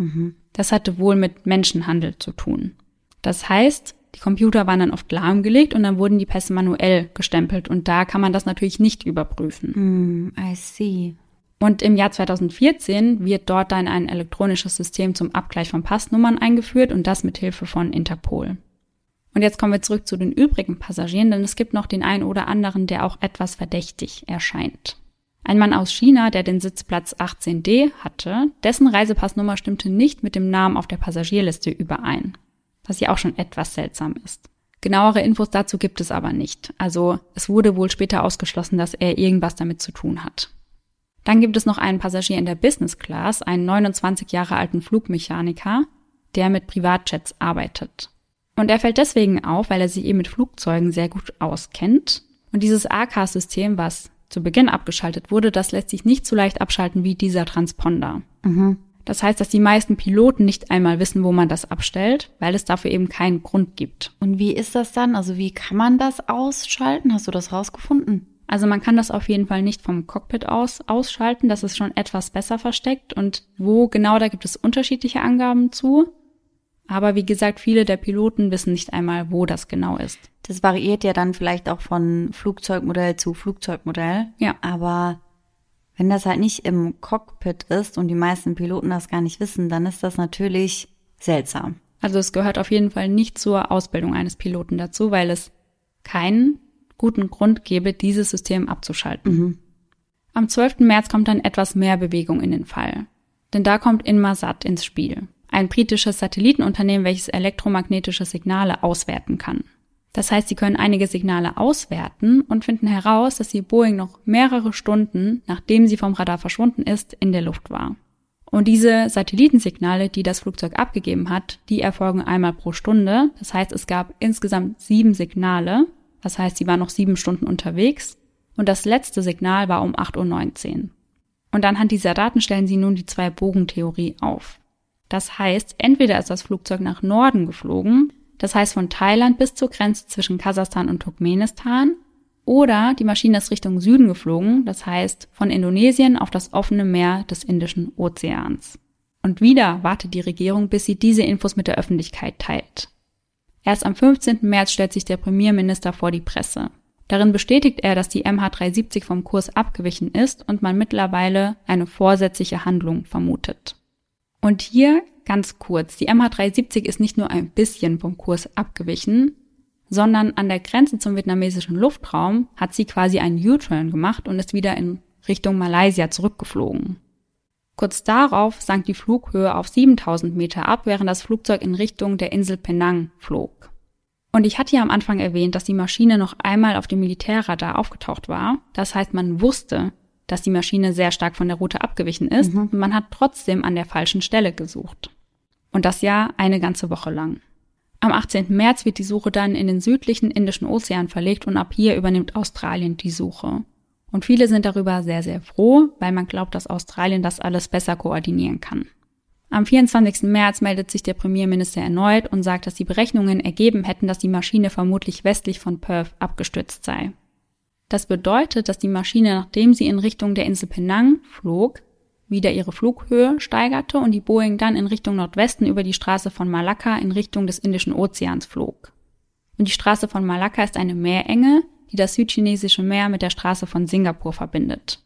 Das hatte wohl mit Menschenhandel zu tun. Das heißt, die Computer waren dann oft lahmgelegt und dann wurden die Pässe manuell gestempelt und da kann man das natürlich nicht überprüfen. I see. Und im Jahr 2014 wird dort dann ein elektronisches System zum Abgleich von Passnummern eingeführt und das mit Hilfe von Interpol. Und jetzt kommen wir zurück zu den übrigen Passagieren, denn es gibt noch den einen oder anderen, der auch etwas verdächtig erscheint. Ein Mann aus China, der den Sitzplatz 18D hatte, dessen Reisepassnummer stimmte nicht mit dem Namen auf der Passagierliste überein, was ja auch schon etwas seltsam ist. Genauere Infos dazu gibt es aber nicht, also es wurde wohl später ausgeschlossen, dass er irgendwas damit zu tun hat. Dann gibt es noch einen Passagier in der Business Class, einen 29 Jahre alten Flugmechaniker, der mit Privatjets arbeitet. Und er fällt deswegen auf, weil er sich eben mit Flugzeugen sehr gut auskennt. Und dieses ACARS-System, was zu Beginn abgeschaltet wurde, das lässt sich nicht so leicht abschalten wie dieser Transponder. Das heißt, dass die meisten Piloten nicht einmal wissen, wo man das abstellt, weil es dafür eben keinen Grund gibt. Und wie ist das dann? Also wie kann man das ausschalten? Hast du das rausgefunden? Also man kann das auf jeden Fall nicht vom Cockpit aus ausschalten, das ist schon etwas besser versteckt. Und wo genau, da gibt es unterschiedliche Angaben zu. Aber wie gesagt, viele der Piloten wissen nicht einmal, wo das genau ist. Das variiert ja dann vielleicht auch von Flugzeugmodell zu Flugzeugmodell. Ja. Aber wenn das halt nicht im Cockpit ist und die meisten Piloten das gar nicht wissen, dann ist das natürlich seltsam. Also es gehört auf jeden Fall nicht zur Ausbildung eines Piloten dazu, weil es keinen guten Grund gäbe, dieses System abzuschalten. Am 12. März kommt dann etwas mehr Bewegung in den Fall. Denn da kommt Inmarsat ins Spiel. Ein britisches Satellitenunternehmen, welches elektromagnetische Signale auswerten kann. Das heißt, sie können einige Signale auswerten und finden heraus, dass die Boeing noch mehrere Stunden, nachdem sie vom Radar verschwunden ist, in der Luft war. Und diese Satellitensignale, die das Flugzeug abgegeben hat, die erfolgen einmal pro Stunde. Das heißt, es gab insgesamt 7 Signale. Das heißt, sie war noch 7 Stunden unterwegs. Und das letzte Signal war um 8:19 Uhr. Und anhand dieser Daten stellen sie nun die 2-Bogen-Theorie auf. Das heißt, entweder ist das Flugzeug nach Norden geflogen, das heißt von Thailand bis zur Grenze zwischen Kasachstan und Turkmenistan, oder die Maschine ist Richtung Süden geflogen, das heißt von Indonesien auf das offene Meer des Indischen Ozeans. Und wieder wartet die Regierung, bis sie diese Infos mit der Öffentlichkeit teilt. Erst am 15. März stellt sich der Premierminister vor die Presse. Darin bestätigt er, dass die MH370 vom Kurs abgewichen ist und man mittlerweile eine vorsätzliche Handlung vermutet. Und hier ganz kurz, die MH370 ist nicht nur ein bisschen vom Kurs abgewichen, sondern an der Grenze zum vietnamesischen Luftraum hat sie quasi einen U-Turn gemacht und ist wieder in Richtung Malaysia zurückgeflogen. Kurz darauf sank die Flughöhe auf 7000 Meter ab, während das Flugzeug in Richtung der Insel Penang flog. Und ich hatte ja am Anfang erwähnt, dass die Maschine noch einmal auf dem Militärradar aufgetaucht war. Das heißt, man wusste, dass die Maschine sehr stark von der Route abgewichen ist und man hat trotzdem an der falschen Stelle gesucht. Und das ja eine ganze Woche lang. Am 18. März wird die Suche dann in den südlichen Indischen Ozean verlegt und ab hier übernimmt Australien die Suche. Und viele sind darüber sehr, sehr froh, weil man glaubt, dass Australien das alles besser koordinieren kann. Am 24. März meldet sich der Premierminister erneut und sagt, dass die Berechnungen ergeben hätten, dass die Maschine vermutlich westlich von Perth abgestürzt sei. Das bedeutet, dass die Maschine, nachdem sie in Richtung der Insel Penang flog, wieder ihre Flughöhe steigerte und die Boeing dann in Richtung Nordwesten über die Straße von Malakka in Richtung des Indischen Ozeans flog. Und die Straße von Malakka ist eine Meerenge, die das südchinesische Meer mit der Straße von Singapur verbindet.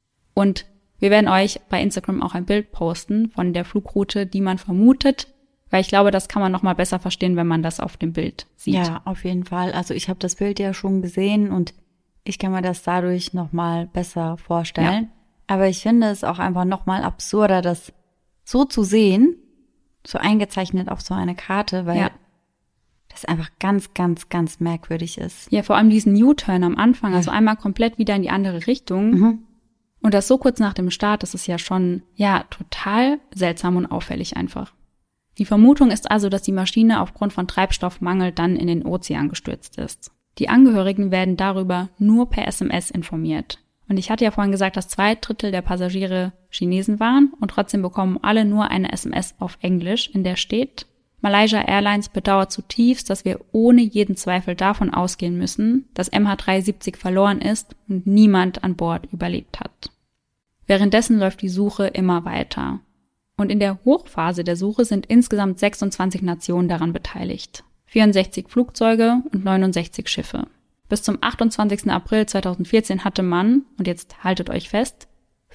Und wir werden euch bei Instagram auch ein Bild posten von der Flugroute, die man vermutet, weil ich glaube, das kann man nochmal besser verstehen, wenn man das auf dem Bild sieht. Ja, auf jeden Fall. Also ich habe das Bild ja schon gesehen und ich kann mir das dadurch nochmal besser vorstellen. Ja. Aber ich finde es auch einfach nochmal absurder, das so zu sehen, so eingezeichnet auf so eine Karte, weil Das einfach ganz, ganz, ganz merkwürdig ist. Ja, vor allem diesen U-Turn am Anfang, also einmal komplett wieder in die andere Richtung. Mhm. Und das so kurz nach dem Start, das ist ja schon, total seltsam und auffällig einfach. Die Vermutung ist also, dass die Maschine aufgrund von Treibstoffmangel dann in den Ozean gestürzt ist. Die Angehörigen werden darüber nur per SMS informiert. Und ich hatte ja vorhin gesagt, dass 2/3 der Passagiere Chinesen waren und trotzdem bekommen alle nur eine SMS auf Englisch, in der steht: Malaysia Airlines bedauert zutiefst, dass wir ohne jeden Zweifel davon ausgehen müssen, dass MH370 verloren ist und niemand an Bord überlebt hat. Währenddessen läuft die Suche immer weiter. Und in der Hochphase der Suche sind insgesamt 26 Nationen daran beteiligt. 64 Flugzeuge und 69 Schiffe. Bis zum 28. April 2014 hatte man, und jetzt haltet euch fest,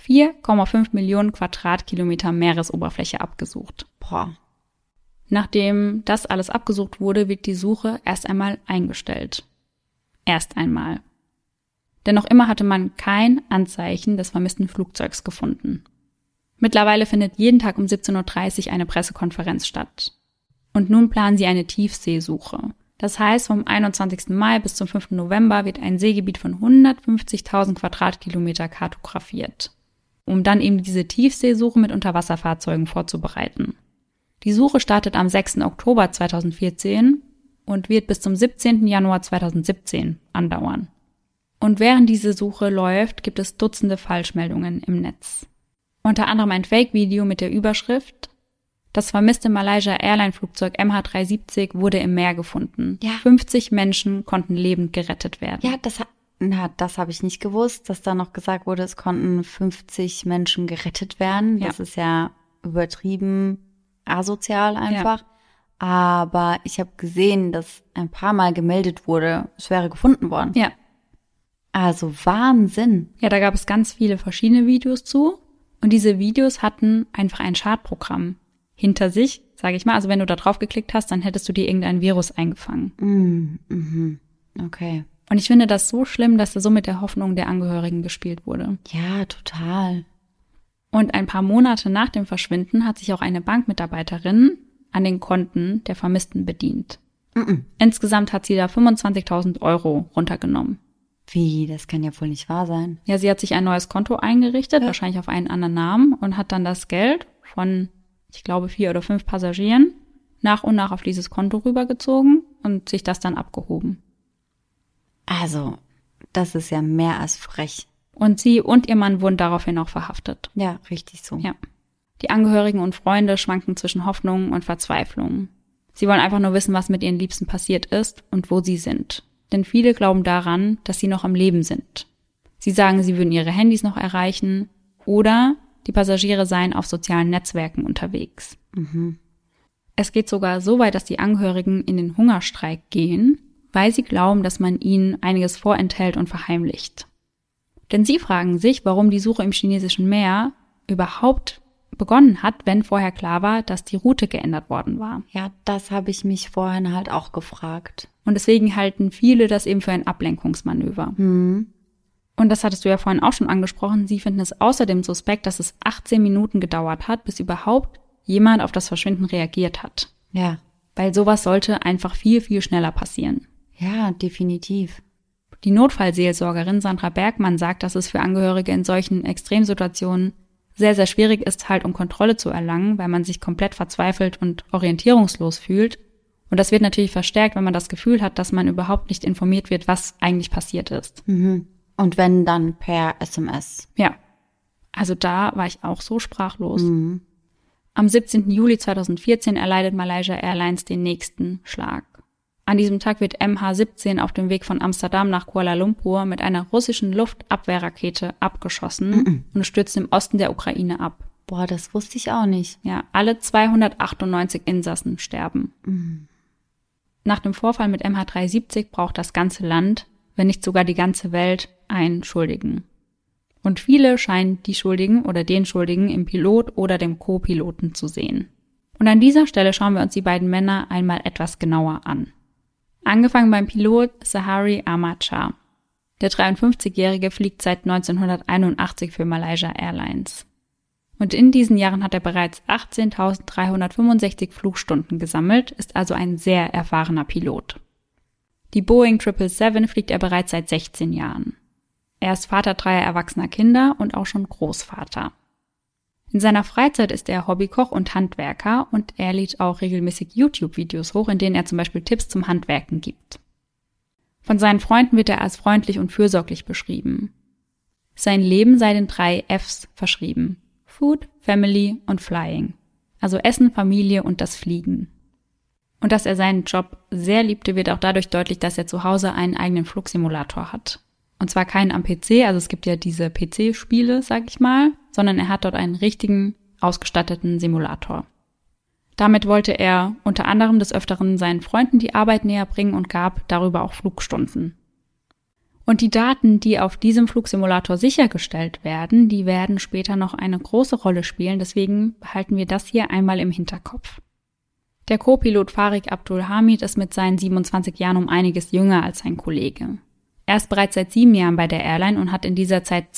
4,5 Millionen Quadratkilometer Meeresoberfläche abgesucht. Boah. Nachdem das alles abgesucht wurde, wird die Suche erst einmal eingestellt. Erst einmal. Denn noch immer hatte man kein Anzeichen des vermissten Flugzeugs gefunden. Mittlerweile findet jeden Tag um 17:30 Uhr eine Pressekonferenz statt. Und nun planen sie eine Tiefseesuche. Das heißt, vom 21. Mai bis zum 5. November wird ein Seegebiet von 150.000 Quadratkilometer kartografiert, um dann eben diese Tiefseesuche mit Unterwasserfahrzeugen vorzubereiten. Die Suche startet am 6. Oktober 2014 und wird bis zum 17. Januar 2017 andauern. Und während diese Suche läuft, gibt es Dutzende Falschmeldungen im Netz. Unter anderem ein Fake-Video mit der Überschrift: Das vermisste Malaysia Airline Flugzeug MH370 wurde im Meer gefunden. Ja. 50 Menschen konnten lebend gerettet werden. Ja, das habe ich nicht gewusst, dass da noch gesagt wurde, es konnten 50 Menschen gerettet werden. Das ist ja übertrieben asozial einfach. Ja. Aber ich habe gesehen, dass ein paar Mal gemeldet wurde, es wäre gefunden worden. Ja. Also Wahnsinn. Ja, da gab es ganz viele verschiedene Videos zu. Und diese Videos hatten einfach ein Schadprogramm hinter sich, sage ich mal. Also wenn du da drauf geklickt hast, dann hättest du dir irgendein Virus eingefangen. Okay. Und ich finde das so schlimm, dass da so mit der Hoffnung der Angehörigen gespielt wurde. Ja, total. Und ein paar Monate nach dem Verschwinden hat sich auch eine Bankmitarbeiterin an den Konten der Vermissten bedient. Insgesamt hat sie da 25.000 Euro runtergenommen. Wie? Das kann ja wohl nicht wahr sein. Ja, sie hat sich ein neues Konto eingerichtet, wahrscheinlich auf einen anderen Namen, und hat dann das Geld von, ich glaube, 4 oder 5 Passagieren nach und nach auf dieses Konto rübergezogen und sich das dann abgehoben. Also, das ist ja mehr als frech. Und sie und ihr Mann wurden daraufhin auch verhaftet. Ja, richtig so. Ja. Die Angehörigen und Freunde schwanken zwischen Hoffnung und Verzweiflung. Sie wollen einfach nur wissen, was mit ihren Liebsten passiert ist und wo sie sind. Denn viele glauben daran, dass sie noch am Leben sind. Sie sagen, sie würden ihre Handys noch erreichen oder die Passagiere seien auf sozialen Netzwerken unterwegs. Es geht sogar so weit, dass die Angehörigen in den Hungerstreik gehen, weil sie glauben, dass man ihnen einiges vorenthält und verheimlicht. Denn sie fragen sich, warum die Suche im chinesischen Meer überhaupt begonnen hat, wenn vorher klar war, dass die Route geändert worden war. Ja, das habe ich mich vorhin halt auch gefragt. Und deswegen halten viele das eben für ein Ablenkungsmanöver. Und das hattest du ja vorhin auch schon angesprochen. Sie finden es außerdem suspekt, dass es 18 Minuten gedauert hat, bis überhaupt jemand auf das Verschwinden reagiert hat. Ja. Weil sowas sollte einfach viel, viel schneller passieren. Ja, definitiv. Die Notfallseelsorgerin Sandra Bergmann sagt, dass es für Angehörige in solchen Extremsituationen sehr, sehr schwierig ist, halt um Kontrolle zu erlangen, weil man sich komplett verzweifelt und orientierungslos fühlt. Und das wird natürlich verstärkt, wenn man das Gefühl hat, dass man überhaupt nicht informiert wird, was eigentlich passiert ist. Und wenn, dann per SMS. Ja, also da war ich auch so sprachlos. Am 17. Juli 2014 erleidet Malaysia Airlines den nächsten Schlag. An diesem Tag wird MH17 auf dem Weg von Amsterdam nach Kuala Lumpur mit einer russischen Luftabwehrrakete abgeschossen und stürzt im Osten der Ukraine ab. Boah, das wusste ich auch nicht. Ja, alle 298 Insassen sterben. Nach dem Vorfall mit MH370 braucht das ganze Land, wenn nicht sogar die ganze Welt, einen Schuldigen. Und viele scheinen die Schuldigen oder den Schuldigen im Pilot oder dem Co-Piloten zu sehen. Und an dieser Stelle schauen wir uns die beiden Männer einmal etwas genauer an. Angefangen beim Pilot Sahari Ahmad Shah. Der 53-Jährige fliegt seit 1981 für Malaysia Airlines. Und in diesen Jahren hat er bereits 18.365 Flugstunden gesammelt, ist also ein sehr erfahrener Pilot. Die Boeing 777 fliegt er bereits seit 16 Jahren. Er ist Vater 3 erwachsener Kinder und auch schon Großvater. In seiner Freizeit ist er Hobbykoch und Handwerker und er lädt auch regelmäßig YouTube-Videos hoch, in denen er zum Beispiel Tipps zum Handwerken gibt. Von seinen Freunden wird er als freundlich und fürsorglich beschrieben. Sein Leben sei den 3 Fs verschrieben: Food, Family und Flying. Also Essen, Familie und das Fliegen. Und dass er seinen Job sehr liebte, wird auch dadurch deutlich, dass er zu Hause einen eigenen Flugsimulator hat. Und zwar keinen am PC, also es gibt ja diese PC-Spiele, sag ich mal, sondern er hat dort einen richtigen, ausgestatteten Simulator. Damit wollte er unter anderem des Öfteren seinen Freunden die Arbeit näher bringen und gab darüber auch Flugstunden. Und die Daten, die auf diesem Flugsimulator sichergestellt werden, die werden später noch eine große Rolle spielen, deswegen behalten wir das hier einmal im Hinterkopf. Der Co-Pilot Farik Abdulhamid ist mit seinen 27 Jahren um einiges jünger als sein Kollege. Er ist bereits seit 7 Jahren bei der Airline und hat in dieser Zeit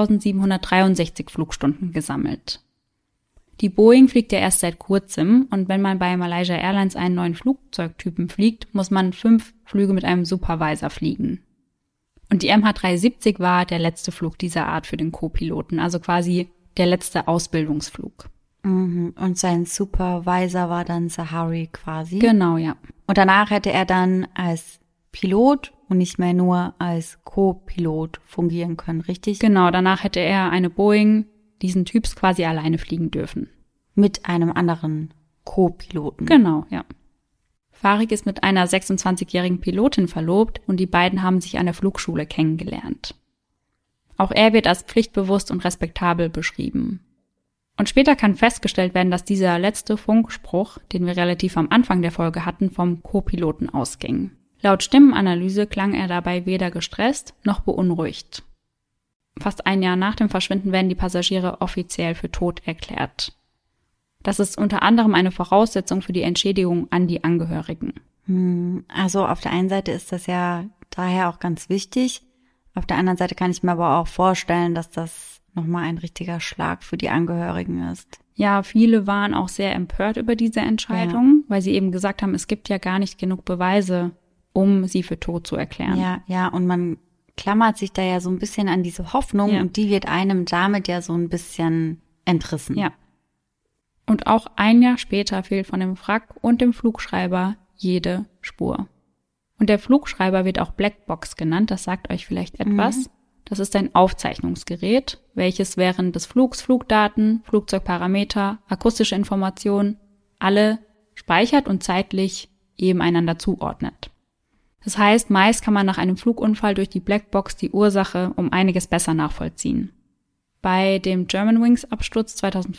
2.763 Flugstunden gesammelt. Die Boeing fliegt ja erst seit kurzem und wenn man bei Malaysia Airlines einen neuen Flugzeugtypen fliegt, muss man 5 Flüge mit einem Supervisor fliegen. Und die MH370 war der letzte Flug dieser Art für den Co-Piloten, also quasi der letzte Ausbildungsflug. Und sein Supervisor war dann Zaharie quasi? Genau, ja. Und danach hätte er dann als Pilot und nicht mehr nur als Co-Pilot fungieren können, richtig? Genau, danach hätte er eine Boeing diesen Typs quasi alleine fliegen dürfen. Mit einem anderen Co-Piloten? Genau, ja. Farik ist mit einer 26-jährigen Pilotin verlobt und die beiden haben sich an der Flugschule kennengelernt. Auch er wird als pflichtbewusst und respektabel beschrieben. Und später kann festgestellt werden, dass dieser letzte Funkspruch, den wir relativ am Anfang der Folge hatten, vom Co-Piloten ausging. Laut Stimmenanalyse klang er dabei weder gestresst noch beunruhigt. Fast ein Jahr nach dem Verschwinden werden die Passagiere offiziell für tot erklärt. Das ist unter anderem eine Voraussetzung für die Entschädigung an die Angehörigen. Also auf der einen Seite ist das ja daher auch ganz wichtig. Auf der anderen Seite kann ich mir aber auch vorstellen, dass das nochmal ein richtiger Schlag für die Angehörigen ist. Ja, viele waren auch sehr empört über diese Entscheidung, weil sie eben gesagt haben, es gibt ja gar nicht genug Beweise, um sie für tot zu erklären. Ja, und man klammert sich da ja so ein bisschen an diese Hoffnung und die wird einem damit ja so ein bisschen entrissen. Ja. Und auch ein Jahr später fehlt von dem Wrack und dem Flugschreiber jede Spur. Und der Flugschreiber wird auch Blackbox genannt, das sagt euch vielleicht etwas. Das ist ein Aufzeichnungsgerät, welches während des Flugs Flugdaten, Flugzeugparameter, akustische Informationen alle speichert und zeitlich eben einander zuordnet. Das heißt, meist kann man nach einem Flugunfall durch die Blackbox die Ursache um einiges besser nachvollziehen. Bei dem Germanwings-Absturz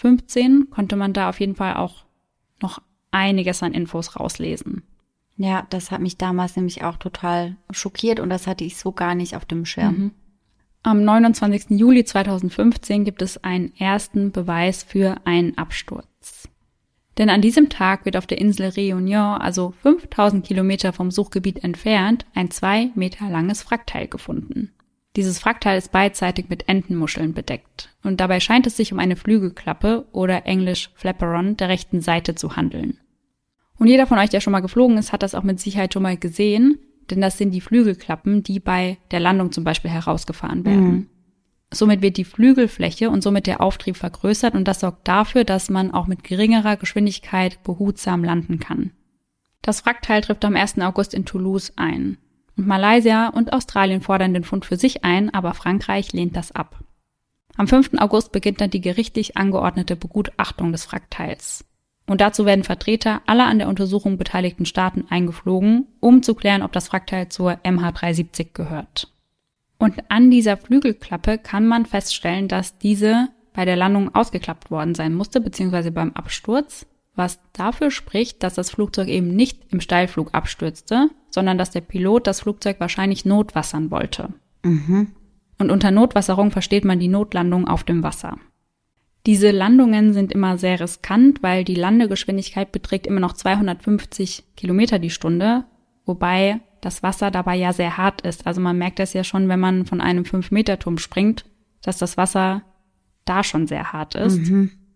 2015 konnte man da auf jeden Fall auch noch einiges an Infos rauslesen. Ja, das hat mich damals nämlich auch total schockiert und das hatte ich so gar nicht auf dem Schirm. Am 29. Juli 2015 gibt es einen ersten Beweis für einen Absturz. Denn an diesem Tag wird auf der Insel Réunion, also 5000 Kilometer vom Suchgebiet entfernt, ein 2 Meter langes Wrackteil gefunden. Dieses Wrackteil ist beidseitig mit Entenmuscheln bedeckt und dabei scheint es sich um eine Flügelklappe oder englisch Flaperon der rechten Seite zu handeln. Und jeder von euch, der schon mal geflogen ist, hat das auch mit Sicherheit schon mal gesehen, denn das sind die Flügelklappen, die bei der Landung zum Beispiel herausgefahren werden. Somit wird die Flügelfläche und somit der Auftrieb vergrößert und das sorgt dafür, dass man auch mit geringerer Geschwindigkeit behutsam landen kann. Das Wrackteil trifft am 1. August in Toulouse ein. Und Malaysia und Australien fordern den Fund für sich ein, aber Frankreich lehnt das ab. Am 5. August beginnt dann die gerichtlich angeordnete Begutachtung des Wrackteils. Und dazu werden Vertreter aller an der Untersuchung beteiligten Staaten eingeflogen, um zu klären, ob das Wrackteil zur MH370 gehört. Und an dieser Flügelklappe kann man feststellen, dass diese bei der Landung ausgeklappt worden sein musste, beziehungsweise beim Absturz, was dafür spricht, dass das Flugzeug eben nicht im Steilflug abstürzte, sondern dass der Pilot das Flugzeug wahrscheinlich notwassern wollte. Und unter Notwasserung versteht man die Notlandung auf dem Wasser. Diese Landungen sind immer sehr riskant, weil die Landegeschwindigkeit beträgt immer noch 250 Kilometer die Stunde, wobei das Wasser dabei ja sehr hart ist. Also man merkt das ja schon, wenn man von einem 5-Meter-Turm springt, dass das Wasser da schon sehr hart ist.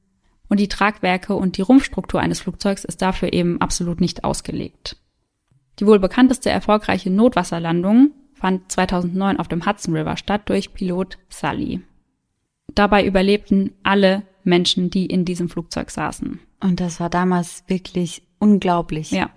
Und die Tragwerke und die Rumpfstruktur eines Flugzeugs ist dafür eben absolut nicht ausgelegt. Die wohl bekannteste erfolgreiche Notwasserlandung fand 2009 auf dem Hudson River statt durch Pilot Sully. Dabei überlebten alle Menschen, die in diesem Flugzeug saßen. Und das war damals wirklich unglaublich. Ja.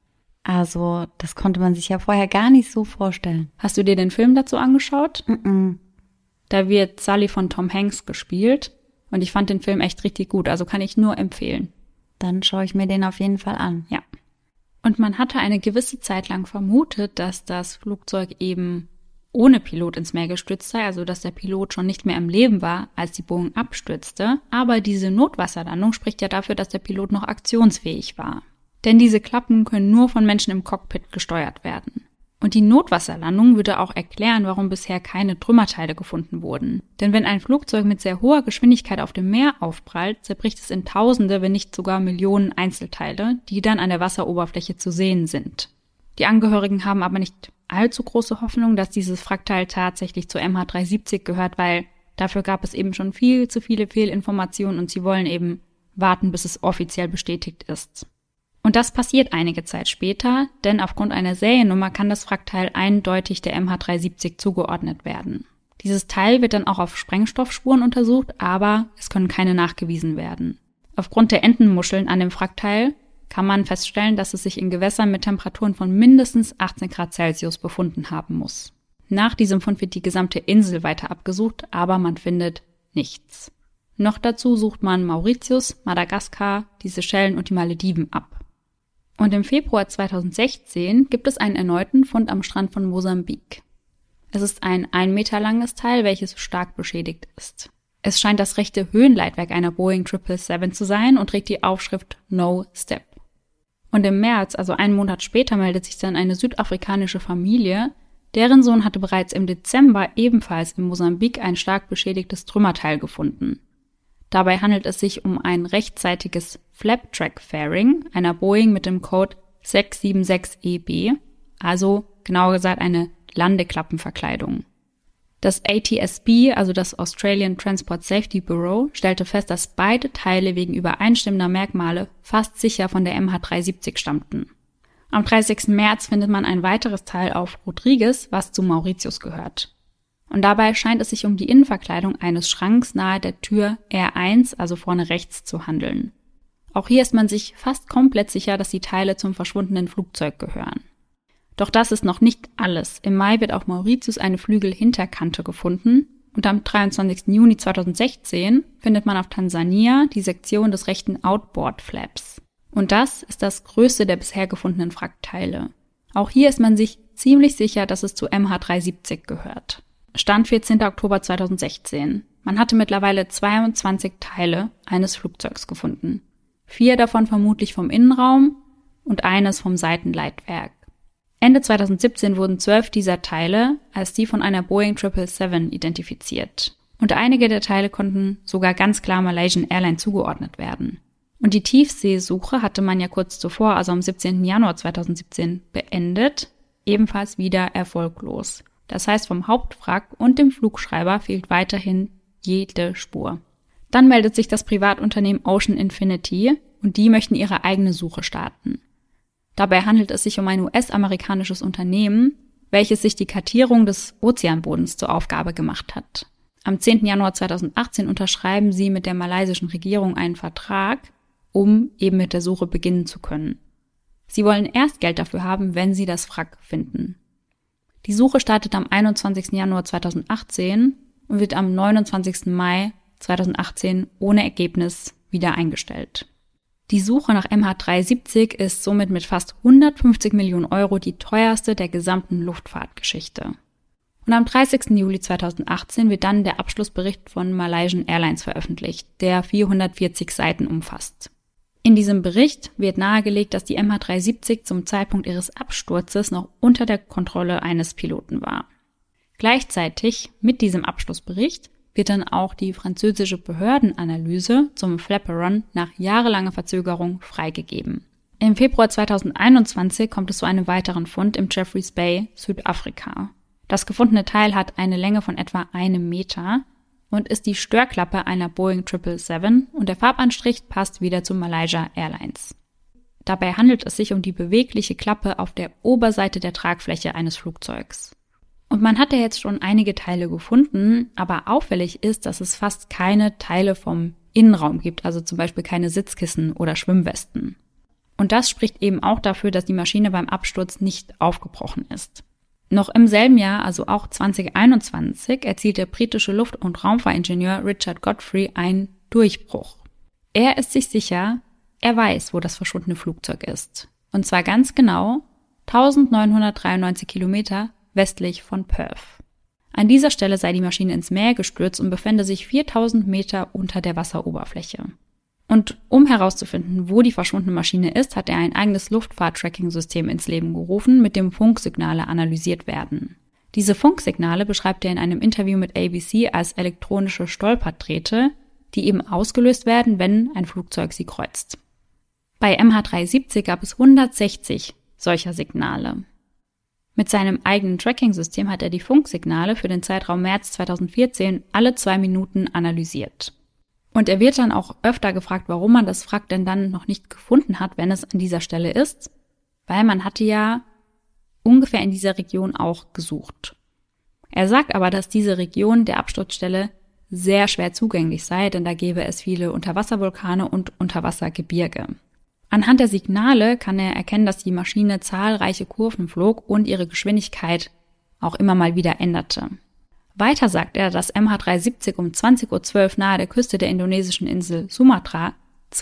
Also, das konnte man sich ja vorher gar nicht so vorstellen. Hast du dir den Film dazu angeschaut? Mm-mm. Da wird Sully von Tom Hanks gespielt und ich fand den Film echt richtig gut, also kann ich nur empfehlen. Dann schaue ich mir den auf jeden Fall an. Ja. Und man hatte eine gewisse Zeit lang vermutet, dass das Flugzeug eben ohne Pilot ins Meer gestürzt sei, also dass der Pilot schon nicht mehr am Leben war, als die Boeing abstürzte. Aber diese Notwasserlandung spricht ja dafür, dass der Pilot noch aktionsfähig war. Denn diese Klappen können nur von Menschen im Cockpit gesteuert werden. Und die Notwasserlandung würde auch erklären, warum bisher keine Trümmerteile gefunden wurden. Denn wenn ein Flugzeug mit sehr hoher Geschwindigkeit auf dem Meer aufprallt, zerbricht es in Tausende, wenn nicht sogar Millionen Einzelteile, die dann an der Wasseroberfläche zu sehen sind. Die Angehörigen haben aber nicht allzu große Hoffnung, dass dieses Wrackteil tatsächlich zur MH370 gehört, weil dafür gab es eben schon viel zu viele Fehlinformationen und sie wollen eben warten, bis es offiziell bestätigt ist. Und das passiert einige Zeit später, denn aufgrund einer Seriennummer kann das Wrackteil eindeutig der MH370 zugeordnet werden. Dieses Teil wird dann auch auf Sprengstoffspuren untersucht, aber es können keine nachgewiesen werden. Aufgrund der Entenmuscheln an dem Wrackteil kann man feststellen, dass es sich in Gewässern mit Temperaturen von mindestens 18 Grad Celsius befunden haben muss. Nach diesem Fund wird die gesamte Insel weiter abgesucht, aber man findet nichts. Noch dazu sucht man Mauritius, Madagaskar, die Seychellen und die Malediven ab. Und im Februar 2016 gibt es einen erneuten Fund am Strand von Mosambik. Es ist ein 1 Meter langes Teil, welches stark beschädigt ist. Es scheint das rechte Höhenleitwerk einer Boeing 777 zu sein und trägt die Aufschrift No Step. Und im März, also einen Monat später, meldet sich dann eine südafrikanische Familie, deren Sohn hatte bereits im Dezember ebenfalls in Mosambik ein stark beschädigtes Trümmerteil gefunden. Dabei handelt es sich um ein rechtseitiges Flap-Track-Fairing einer Boeing mit dem Code 676EB, also genauer gesagt eine Landeklappenverkleidung. Das ATSB, also das Australian Transport Safety Bureau, stellte fest, dass beide Teile wegen übereinstimmender Merkmale fast sicher von der MH370 stammten. Am 30. März findet man ein weiteres Teil auf Rodrigues, was zu Mauritius gehört. Und dabei scheint es sich um die Innenverkleidung eines Schranks nahe der Tür R1, also vorne rechts, zu handeln. Auch hier ist man sich fast komplett sicher, dass die Teile zum verschwundenen Flugzeug gehören. Doch das ist noch nicht alles. Im Mai wird auf Mauritius eine Flügelhinterkante gefunden und am 23. Juni 2016 findet man auf Tansania die Sektion des rechten Outboard-Flaps. Und das ist das größte der bisher gefundenen Wrackteile. Auch hier ist man sich ziemlich sicher, dass es zu MH370 gehört. Stand 14. Oktober 2016. Man hatte mittlerweile 22 Teile eines Flugzeugs gefunden. 4 davon vermutlich vom Innenraum und eines vom Seitenleitwerk. Ende 2017 wurden 12 dieser Teile als die von einer Boeing 777 identifiziert. Und einige der Teile konnten sogar ganz klar Malaysian Airlines zugeordnet werden. Und die Tiefseesuche hatte man ja kurz zuvor, also am 17. Januar 2017, beendet, ebenfalls wieder erfolglos. Das heißt, vom Hauptwrack und dem Flugschreiber fehlt weiterhin jede Spur. Dann meldet sich das Privatunternehmen Ocean Infinity und die möchten ihre eigene Suche starten. Dabei handelt es sich um ein US-amerikanisches Unternehmen, welches sich die Kartierung des Ozeanbodens zur Aufgabe gemacht hat. Am 10. Januar 2018 unterschreiben sie mit der malaysischen Regierung einen Vertrag, um eben mit der Suche beginnen zu können. Sie wollen erst Geld dafür haben, wenn sie das Wrack finden. Die Suche startet am 21. Januar 2018 und wird am 29. Mai 2018 ohne Ergebnis wieder eingestellt. Die Suche nach MH370 ist somit mit fast 150 Millionen Euro die teuerste der gesamten Luftfahrtgeschichte. Und am 30. Juli 2018 wird dann der Abschlussbericht von Malaysian Airlines veröffentlicht, der 440 Seiten umfasst. In diesem Bericht wird nahegelegt, dass die MH370 zum Zeitpunkt ihres Absturzes noch unter der Kontrolle eines Piloten war. Gleichzeitig mit diesem Abschlussbericht wird dann auch die französische Behördenanalyse zum Flaperon nach jahrelanger Verzögerung freigegeben. Im Februar 2021 kommt es zu einem weiteren Fund im Jeffreys Bay, Südafrika. Das gefundene Teil hat eine Länge von etwa 1 Meter und ist die Störklappe einer Boeing 777 und der Farbanstrich passt wieder zu Malaysia Airlines. Dabei handelt es sich um die bewegliche Klappe auf der Oberseite der Tragfläche eines Flugzeugs. Und man hat ja jetzt schon einige Teile gefunden, aber auffällig ist, dass es fast keine Teile vom Innenraum gibt, also zum Beispiel keine Sitzkissen oder Schwimmwesten. Und das spricht eben auch dafür, dass die Maschine beim Absturz nicht aufgebrochen ist. Noch im selben Jahr, also auch 2021, erzielt der britische Luft- und Raumfahrtingenieur Richard Godfrey einen Durchbruch. Er ist sich sicher, er weiß, wo das verschwundene Flugzeug ist. Und zwar ganz genau 1993 Kilometer westlich von Perth. An dieser Stelle sei die Maschine ins Meer gestürzt und befände sich 4000 Meter unter der Wasseroberfläche. Und um herauszufinden, wo die verschwundene Maschine ist, hat er ein eigenes Luftfahrt-Tracking-System ins Leben gerufen, mit dem Funksignale analysiert werden. Diese Funksignale beschreibt er in einem Interview mit ABC als elektronische Stolperdrähte, die eben ausgelöst werden, wenn ein Flugzeug sie kreuzt. Bei MH370 gab es 160 solcher Signale. Mit seinem eigenen Tracking-System hat er die Funksignale für den Zeitraum März 2014 alle 2 Minuten analysiert. Und er wird dann auch öfter gefragt, warum man das Wrack denn dann noch nicht gefunden hat, wenn es an dieser Stelle ist, weil man hatte ja ungefähr in dieser Region auch gesucht. Er sagt aber, dass diese Region der Absturzstelle sehr schwer zugänglich sei, denn da gäbe es viele Unterwasservulkane und Unterwassergebirge. Anhand der Signale kann er erkennen, dass die Maschine zahlreiche Kurven flog und ihre Geschwindigkeit auch immer mal wieder änderte. Weiter sagt er, dass MH370 um 20:12 Uhr nahe der Küste der indonesischen Insel Sumatra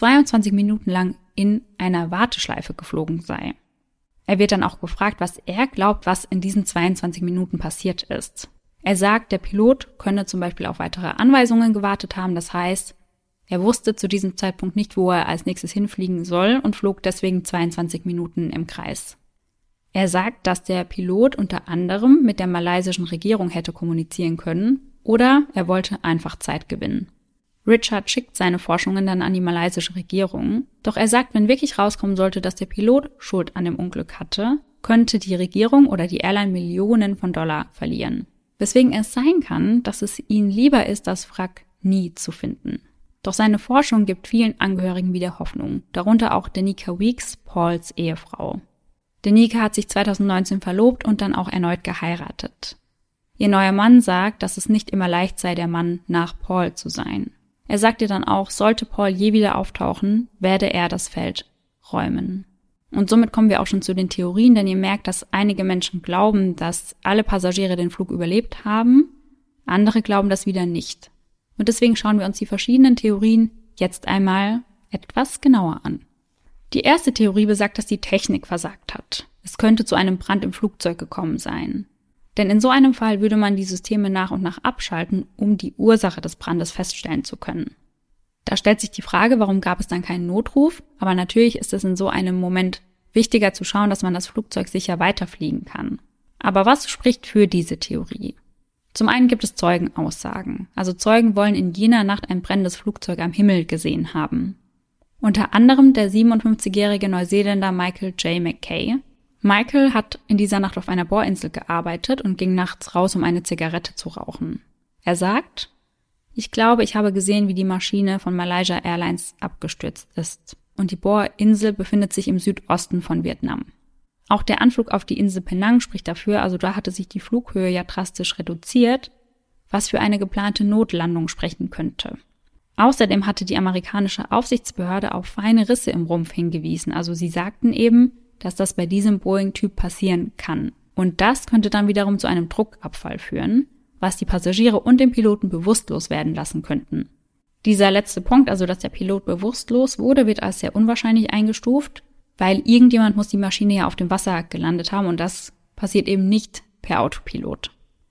22 Minuten lang in einer Warteschleife geflogen sei. Er wird dann auch gefragt, was er glaubt, was in diesen 22 Minuten passiert ist. Er sagt, der Pilot könne zum Beispiel auf weitere Anweisungen gewartet haben, das heißt, er wusste zu diesem Zeitpunkt nicht, wo er als nächstes hinfliegen soll und flog deswegen 22 Minuten im Kreis. Er sagt, dass der Pilot unter anderem mit der malaysischen Regierung hätte kommunizieren können oder er wollte einfach Zeit gewinnen. Richard schickt seine Forschungen dann an die malaysische Regierung, doch er sagt, wenn wirklich rauskommen sollte, dass der Pilot Schuld an dem Unglück hatte, könnte die Regierung oder die Airline Millionen von Dollar verlieren. Weswegen es sein kann, dass es ihnen lieber ist, das Wrack nie zu finden. Doch seine Forschung gibt vielen Angehörigen wieder Hoffnung, darunter auch Danica Weeks, Pauls Ehefrau. Danica hat sich 2019 verlobt und dann auch erneut geheiratet. Ihr neuer Mann sagt, dass es nicht immer leicht sei, der Mann nach Paul zu sein. Er sagt ihr dann auch, sollte Paul je wieder auftauchen, werde er das Feld räumen. Und somit kommen wir auch schon zu den Theorien, denn ihr merkt, dass einige Menschen glauben, dass alle Passagiere den Flug überlebt haben, andere glauben das wieder nicht. Und deswegen schauen wir uns die verschiedenen Theorien jetzt einmal etwas genauer an. Die erste Theorie besagt, dass die Technik versagt hat. Es könnte zu einem Brand im Flugzeug gekommen sein. Denn in so einem Fall würde man die Systeme nach und nach abschalten, um die Ursache des Brandes feststellen zu können. Da stellt sich die Frage, warum gab es dann keinen Notruf? Aber natürlich ist es in so einem Moment wichtiger zu schauen, dass man das Flugzeug sicher weiterfliegen kann. Aber was spricht für diese Theorie? Zum einen gibt es Zeugenaussagen. Also Zeugen wollen in jener Nacht ein brennendes Flugzeug am Himmel gesehen haben. Unter anderem der 57-jährige Neuseeländer Michael J. McKay. Michael hat in dieser Nacht auf einer Bohrinsel gearbeitet und ging nachts raus, um eine Zigarette zu rauchen. Er sagt, ich glaube, ich habe gesehen, wie die Maschine von Malaysia Airlines abgestürzt ist. Und die Bohrinsel befindet sich im Südosten von Vietnam. Auch der Anflug auf die Insel Penang spricht dafür, also da hatte sich die Flughöhe ja drastisch reduziert, was für eine geplante Notlandung sprechen könnte. Außerdem hatte die amerikanische Aufsichtsbehörde auf feine Risse im Rumpf hingewiesen. Also sie sagten eben, dass das bei diesem Boeing-Typ passieren kann. Und das könnte dann wiederum zu einem Druckabfall führen, was die Passagiere und den Piloten bewusstlos werden lassen könnten. Dieser letzte Punkt, also dass der Pilot bewusstlos wurde, wird als sehr unwahrscheinlich eingestuft, weil irgendjemand muss die Maschine ja auf dem Wasser gelandet haben und das passiert eben nicht per Autopilot.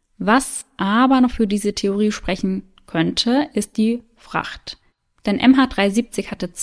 Was aber noch für diese Theorie sprechen könnte, ist die Fracht. Denn MH370 hatte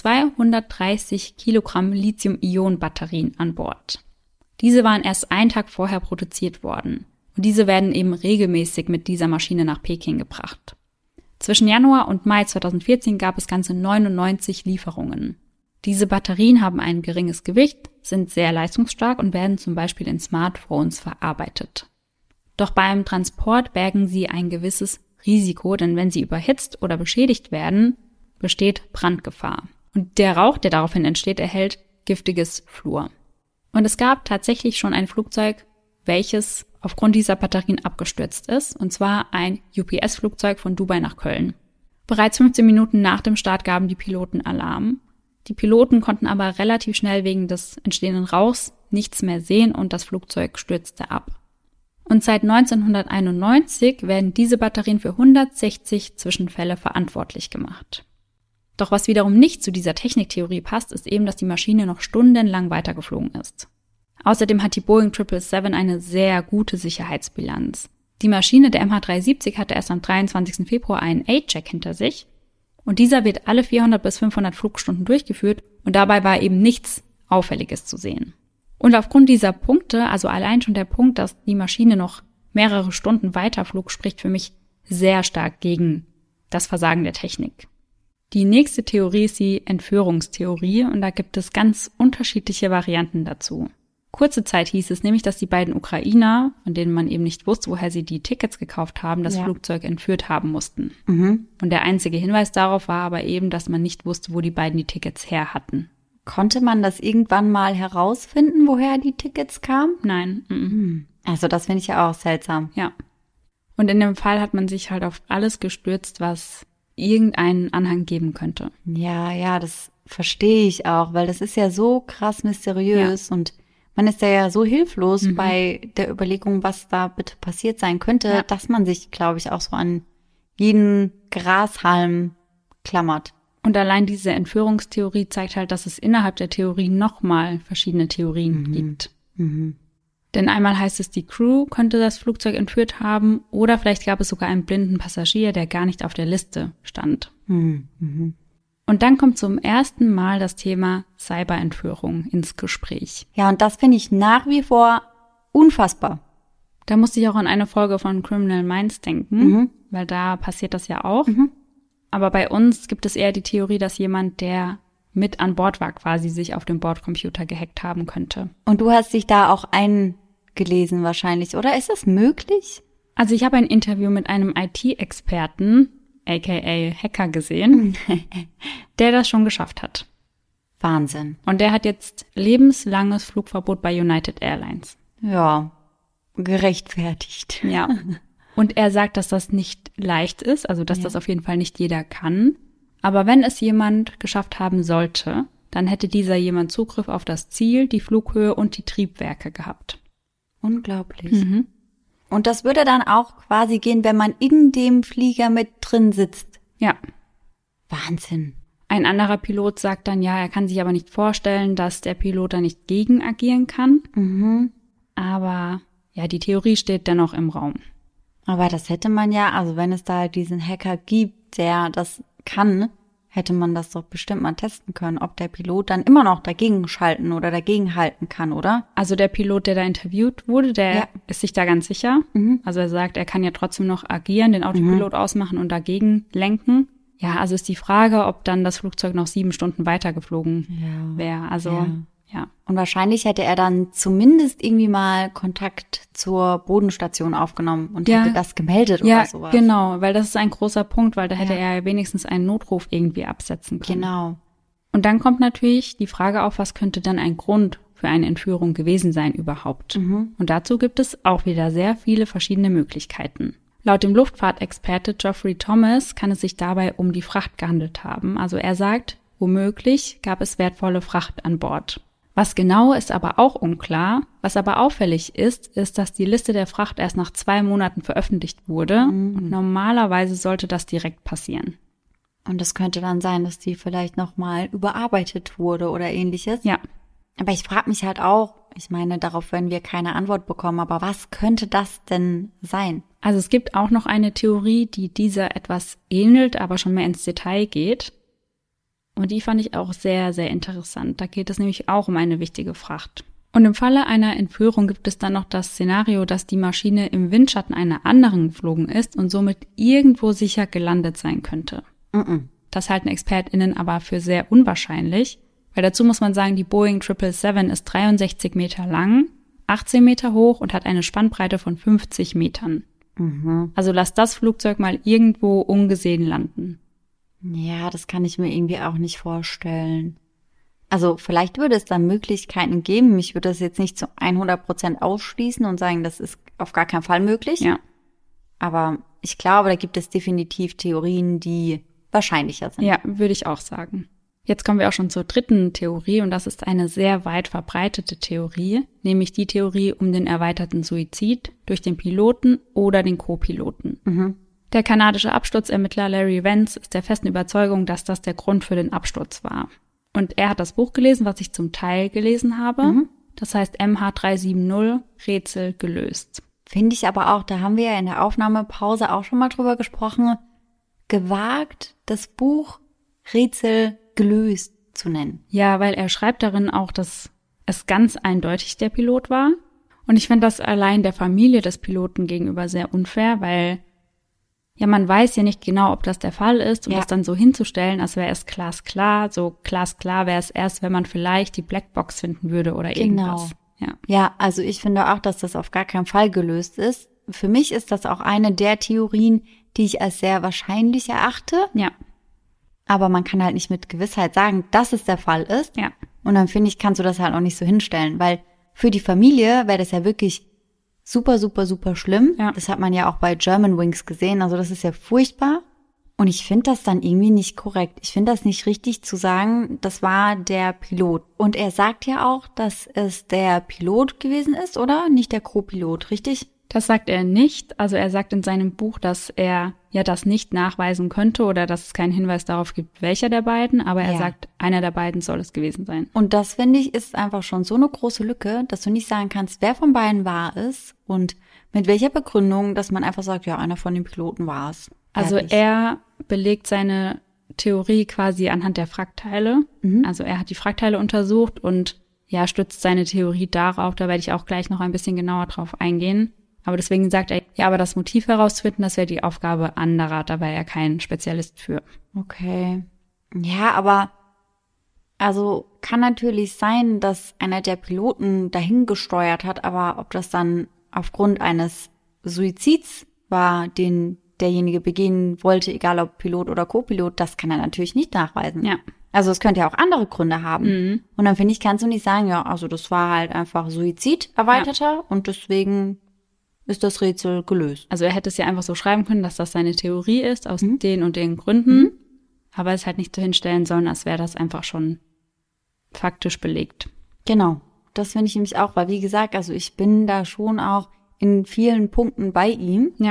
230 Kilogramm Lithium-Ionen-Batterien an Bord. Diese waren erst einen Tag vorher produziert worden und diese werden eben regelmäßig mit dieser Maschine nach Peking gebracht. Zwischen Januar und Mai 2014 gab es ganze 99 Lieferungen. Diese Batterien haben ein geringes Gewicht, sind sehr leistungsstark und werden zum Beispiel in Smartphones verarbeitet. Doch beim Transport bergen sie ein gewisses Risiko, denn wenn sie überhitzt oder beschädigt werden, besteht Brandgefahr. Und der Rauch, der daraufhin entsteht, erhält giftiges Fluor. Und es gab tatsächlich schon ein Flugzeug, welches aufgrund dieser Batterien abgestürzt ist, und zwar ein UPS-Flugzeug von Dubai nach Köln. Bereits 15 Minuten nach dem Start gaben die Piloten Alarm. Die Piloten konnten aber relativ schnell wegen des entstehenden Rauchs nichts mehr sehen und das Flugzeug stürzte ab. Und seit 1991 werden diese Batterien für 160 Zwischenfälle verantwortlich gemacht. Doch was wiederum nicht zu dieser Techniktheorie passt, ist eben, dass die Maschine noch stundenlang weitergeflogen ist. Außerdem hat die Boeing 777 eine sehr gute Sicherheitsbilanz. Die Maschine der MH370 hatte erst am 23. Februar einen A-Check hinter sich und dieser wird alle 400 bis 500 Flugstunden durchgeführt und dabei war eben nichts Auffälliges zu sehen. Und aufgrund dieser Punkte, also allein schon der Punkt, dass die Maschine noch mehrere Stunden weiterflog, spricht für mich sehr stark gegen das Versagen der Technik. Die nächste Theorie ist die Entführungstheorie und da gibt es ganz unterschiedliche Varianten dazu. Kurze Zeit hieß es nämlich, dass die beiden Ukrainer, von denen man eben nicht wusste, woher sie die Tickets gekauft haben, das Flugzeug entführt haben mussten. Und der einzige Hinweis darauf war aber eben, dass man nicht wusste, wo die beiden die Tickets her hatten. Konnte man das irgendwann mal herausfinden, woher die Tickets kamen? Nein. Also das finde ich ja auch seltsam. Ja. Und in dem Fall hat man sich halt auf alles gestürzt, was irgendeinen Anhang geben könnte. Ja, das verstehe ich auch, weil das ist ja so krass mysteriös und man ist ja so hilflos bei der Überlegung, was da bitte passiert sein könnte, dass man sich, glaube ich, auch so an jeden Grashalm klammert. Und allein diese Entführungstheorie zeigt halt, dass es innerhalb der Theorie nochmal verschiedene Theorien gibt. Denn einmal heißt es, die Crew könnte das Flugzeug entführt haben oder vielleicht gab es sogar einen blinden Passagier, der gar nicht auf der Liste stand. Und dann kommt zum ersten Mal das Thema Cyberentführung ins Gespräch. Ja, und das finde ich nach wie vor unfassbar. Da musste ich auch an eine Folge von Criminal Minds denken, weil da passiert das ja auch. Aber bei uns gibt es eher die Theorie, dass jemand, der mit an Bord war, quasi sich auf dem Bordcomputer gehackt haben könnte. Und du hast dich da auch eingelesen wahrscheinlich, oder? Ist das möglich? Also ich habe ein Interview mit einem IT-Experten, aka Hacker, gesehen, der das schon geschafft hat. Wahnsinn. Und der hat jetzt lebenslanges Flugverbot bei United Airlines. Ja, gerechtfertigt. Ja. Und er sagt, dass das nicht leicht ist, also dass das auf jeden Fall nicht jeder kann. Aber wenn es jemand geschafft haben sollte, dann hätte dieser jemand Zugriff auf das Ziel, die Flughöhe und die Triebwerke gehabt. Unglaublich. Und das würde dann auch quasi gehen, wenn man in dem Flieger mit drin sitzt. Ja. Wahnsinn. Ein anderer Pilot sagt dann, ja, er kann sich aber nicht vorstellen, dass der Pilot da nicht gegen agieren kann. Aber ja, die Theorie steht dennoch im Raum. Aber das hätte man ja, also wenn es da diesen Hacker gibt, der das kann, hätte man das doch bestimmt mal testen können, ob der Pilot dann immer noch dagegen schalten oder dagegen halten kann, oder? Also der Pilot, der da interviewt wurde, der ist sich da ganz sicher. Also er sagt, er kann ja trotzdem noch agieren, den Autopilot ausmachen und dagegen lenken. Ja, also ist die Frage, ob dann das Flugzeug noch 7 Stunden weitergeflogen wäre. Also ja. Und wahrscheinlich hätte er dann zumindest irgendwie mal Kontakt zur Bodenstation aufgenommen und hätte das gemeldet oder sowas. Ja, genau, weil das ist ein großer Punkt, weil da hätte er wenigstens einen Notruf irgendwie absetzen können. Genau. Und dann kommt natürlich die Frage auf, was könnte dann ein Grund für eine Entführung gewesen sein überhaupt? Und dazu gibt es auch wieder sehr viele verschiedene Möglichkeiten. Laut dem Luftfahrtexperte Geoffrey Thomas kann es sich dabei um die Fracht gehandelt haben. Also er sagt, womöglich gab es wertvolle Fracht an Bord. Was genau ist aber auch unklar. Was aber auffällig ist, dass die Liste der Fracht erst nach 2 Monaten veröffentlicht wurde. Und normalerweise sollte das direkt passieren. Und es könnte dann sein, dass die vielleicht nochmal überarbeitet wurde oder ähnliches. Ja. Aber ich frage mich halt auch, ich meine, darauf werden wir keine Antwort bekommen, aber was könnte das denn sein? Also es gibt auch noch eine Theorie, die dieser etwas ähnelt, aber schon mehr ins Detail geht. Und die fand ich auch sehr, sehr interessant. Da geht es nämlich auch um eine wichtige Fracht. Und im Falle einer Entführung gibt es dann noch das Szenario, dass die Maschine im Windschatten einer anderen geflogen ist und somit irgendwo sicher gelandet sein könnte. Das halten ExpertInnen aber für sehr unwahrscheinlich, weil dazu muss man sagen, die Boeing 777 ist 63 Meter lang, 18 Meter hoch und hat eine Spannbreite von 50 Metern. Also lass das Flugzeug mal irgendwo ungesehen landen. Ja, das kann ich mir irgendwie auch nicht vorstellen. Also vielleicht würde es da Möglichkeiten geben. Ich würde das jetzt nicht zu 100% ausschließen und sagen, das ist auf gar keinen Fall möglich. Ja. Aber ich glaube, da gibt es definitiv Theorien, die wahrscheinlicher sind. Ja, würde ich auch sagen. Jetzt kommen wir auch schon zur dritten Theorie und das ist eine sehr weit verbreitete Theorie, nämlich die Theorie um den erweiterten Suizid durch den Piloten oder den Co-Piloten. Der kanadische Absturzermittler Larry Vance ist der festen Überzeugung, dass das der Grund für den Absturz war. Und er hat das Buch gelesen, was ich zum Teil gelesen habe. Das heißt MH370, Rätsel gelöst. Finde ich aber auch, da haben wir ja in der Aufnahmepause auch schon mal drüber gesprochen, gewagt, das Buch Rätsel gelöst zu nennen. Ja, weil er schreibt darin auch, dass es ganz eindeutig der Pilot war. Und ich finde das allein der Familie des Piloten gegenüber sehr unfair, weil ja, man weiß ja nicht genau, ob das der Fall ist und das dann so hinzustellen, als wäre es glasklar. So glasklar wäre es erst, wenn man vielleicht die Blackbox finden würde oder irgendwas. Ja, also ich finde auch, dass das auf gar keinen Fall gelöst ist. Für mich ist das auch eine der Theorien, die ich als sehr wahrscheinlich erachte. Ja. Aber man kann halt nicht mit Gewissheit sagen, dass es der Fall ist. Ja. Und dann finde ich, kannst du das halt auch nicht so hinstellen, weil für die Familie wäre das ja wirklich super, super, super schlimm. Ja. Das hat man ja auch bei Germanwings gesehen. Also das ist ja furchtbar. Und ich finde das dann irgendwie nicht korrekt. Ich finde das nicht richtig zu sagen, das war der Pilot. Und er sagt ja auch, dass es der Pilot gewesen ist, oder? Nicht der Co-Pilot, richtig? Das sagt er nicht. Also er sagt in seinem Buch, dass er ja das nicht nachweisen könnte oder dass es keinen Hinweis darauf gibt, welcher der beiden. Aber er sagt, einer der beiden soll es gewesen sein. Und das, finde ich, ist einfach schon so eine große Lücke, dass du nicht sagen kannst, wer von beiden war es und mit welcher Begründung, dass man einfach sagt, ja, einer von den Piloten war es. Also er belegt seine Theorie quasi anhand der Wrackteile. Also er hat die Wrackteile untersucht und ja, stützt seine Theorie darauf. Da werde ich auch gleich noch ein bisschen genauer drauf eingehen. Aber deswegen sagt er, ja, aber das Motiv herauszufinden, das wäre die Aufgabe anderer. Da wäre er kein Spezialist für. Okay. Ja, aber also kann natürlich sein, dass einer der Piloten dahin gesteuert hat, aber ob das dann aufgrund eines Suizids war, den derjenige begehen wollte, egal ob Pilot oder Co-Pilot, das kann er natürlich nicht nachweisen. Ja. Also es könnte ja auch andere Gründe haben. Und dann finde ich, kannst du nicht sagen, ja, also das war halt einfach Suizid erweiterter und deswegen ist das Rätsel gelöst. Also er hätte es ja einfach so schreiben können, dass das seine Theorie ist, aus den und den Gründen, aber es halt nicht so hinstellen sollen, als wäre das einfach schon faktisch belegt. Genau, das finde ich nämlich auch, weil wie gesagt, also ich bin da schon auch in vielen Punkten bei ihm. Ja.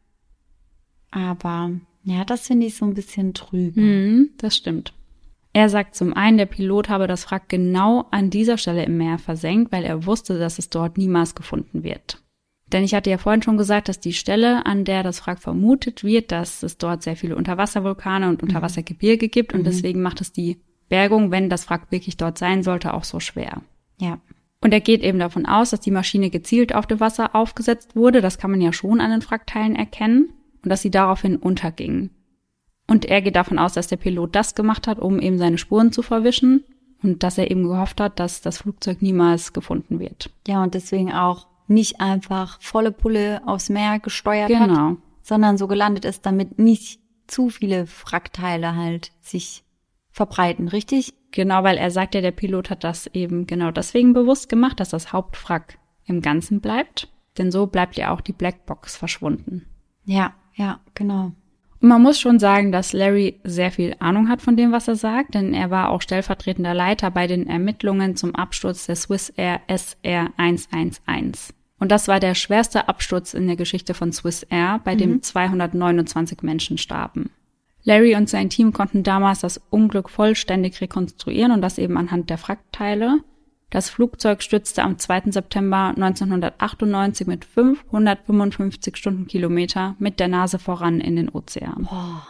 Aber ja, das finde ich so ein bisschen trübe. Das stimmt. Er sagt zum einen, der Pilot habe das Wrack genau an dieser Stelle im Meer versenkt, weil er wusste, dass es dort niemals gefunden wird. Denn ich hatte ja vorhin schon gesagt, dass die Stelle, an der das Wrack vermutet wird, dass es dort sehr viele Unterwasservulkane und Unterwassergebirge gibt und deswegen macht es die Bergung, wenn das Wrack wirklich dort sein sollte, auch so schwer. Ja. Und er geht eben davon aus, dass die Maschine gezielt auf dem Wasser aufgesetzt wurde, das kann man ja schon an den Wrackteilen erkennen, und dass sie daraufhin unterging. Und er geht davon aus, dass der Pilot das gemacht hat, um eben seine Spuren zu verwischen und dass er eben gehofft hat, dass das Flugzeug niemals gefunden wird. Ja, und deswegen auch nicht einfach volle Pulle aufs Meer gesteuert hat, sondern so gelandet ist, damit nicht zu viele Wrackteile halt sich verbreiten, richtig? Genau, weil er sagt ja, der Pilot hat das eben genau deswegen bewusst gemacht, dass das Hauptwrack im Ganzen bleibt, denn so bleibt ja auch die Blackbox verschwunden. Ja, genau. Und man muss schon sagen, dass Larry sehr viel Ahnung hat von dem, was er sagt, denn er war auch stellvertretender Leiter bei den Ermittlungen zum Absturz der Swissair SR 111. Und das war der schwerste Absturz in der Geschichte von Swissair, bei dem 229 Menschen starben. Larry und sein Team konnten damals das Unglück vollständig rekonstruieren und das eben anhand der Wrackteile. Das Flugzeug stürzte am 2. September 1998 mit 555 Stundenkilometer mit der Nase voran in den Ozean.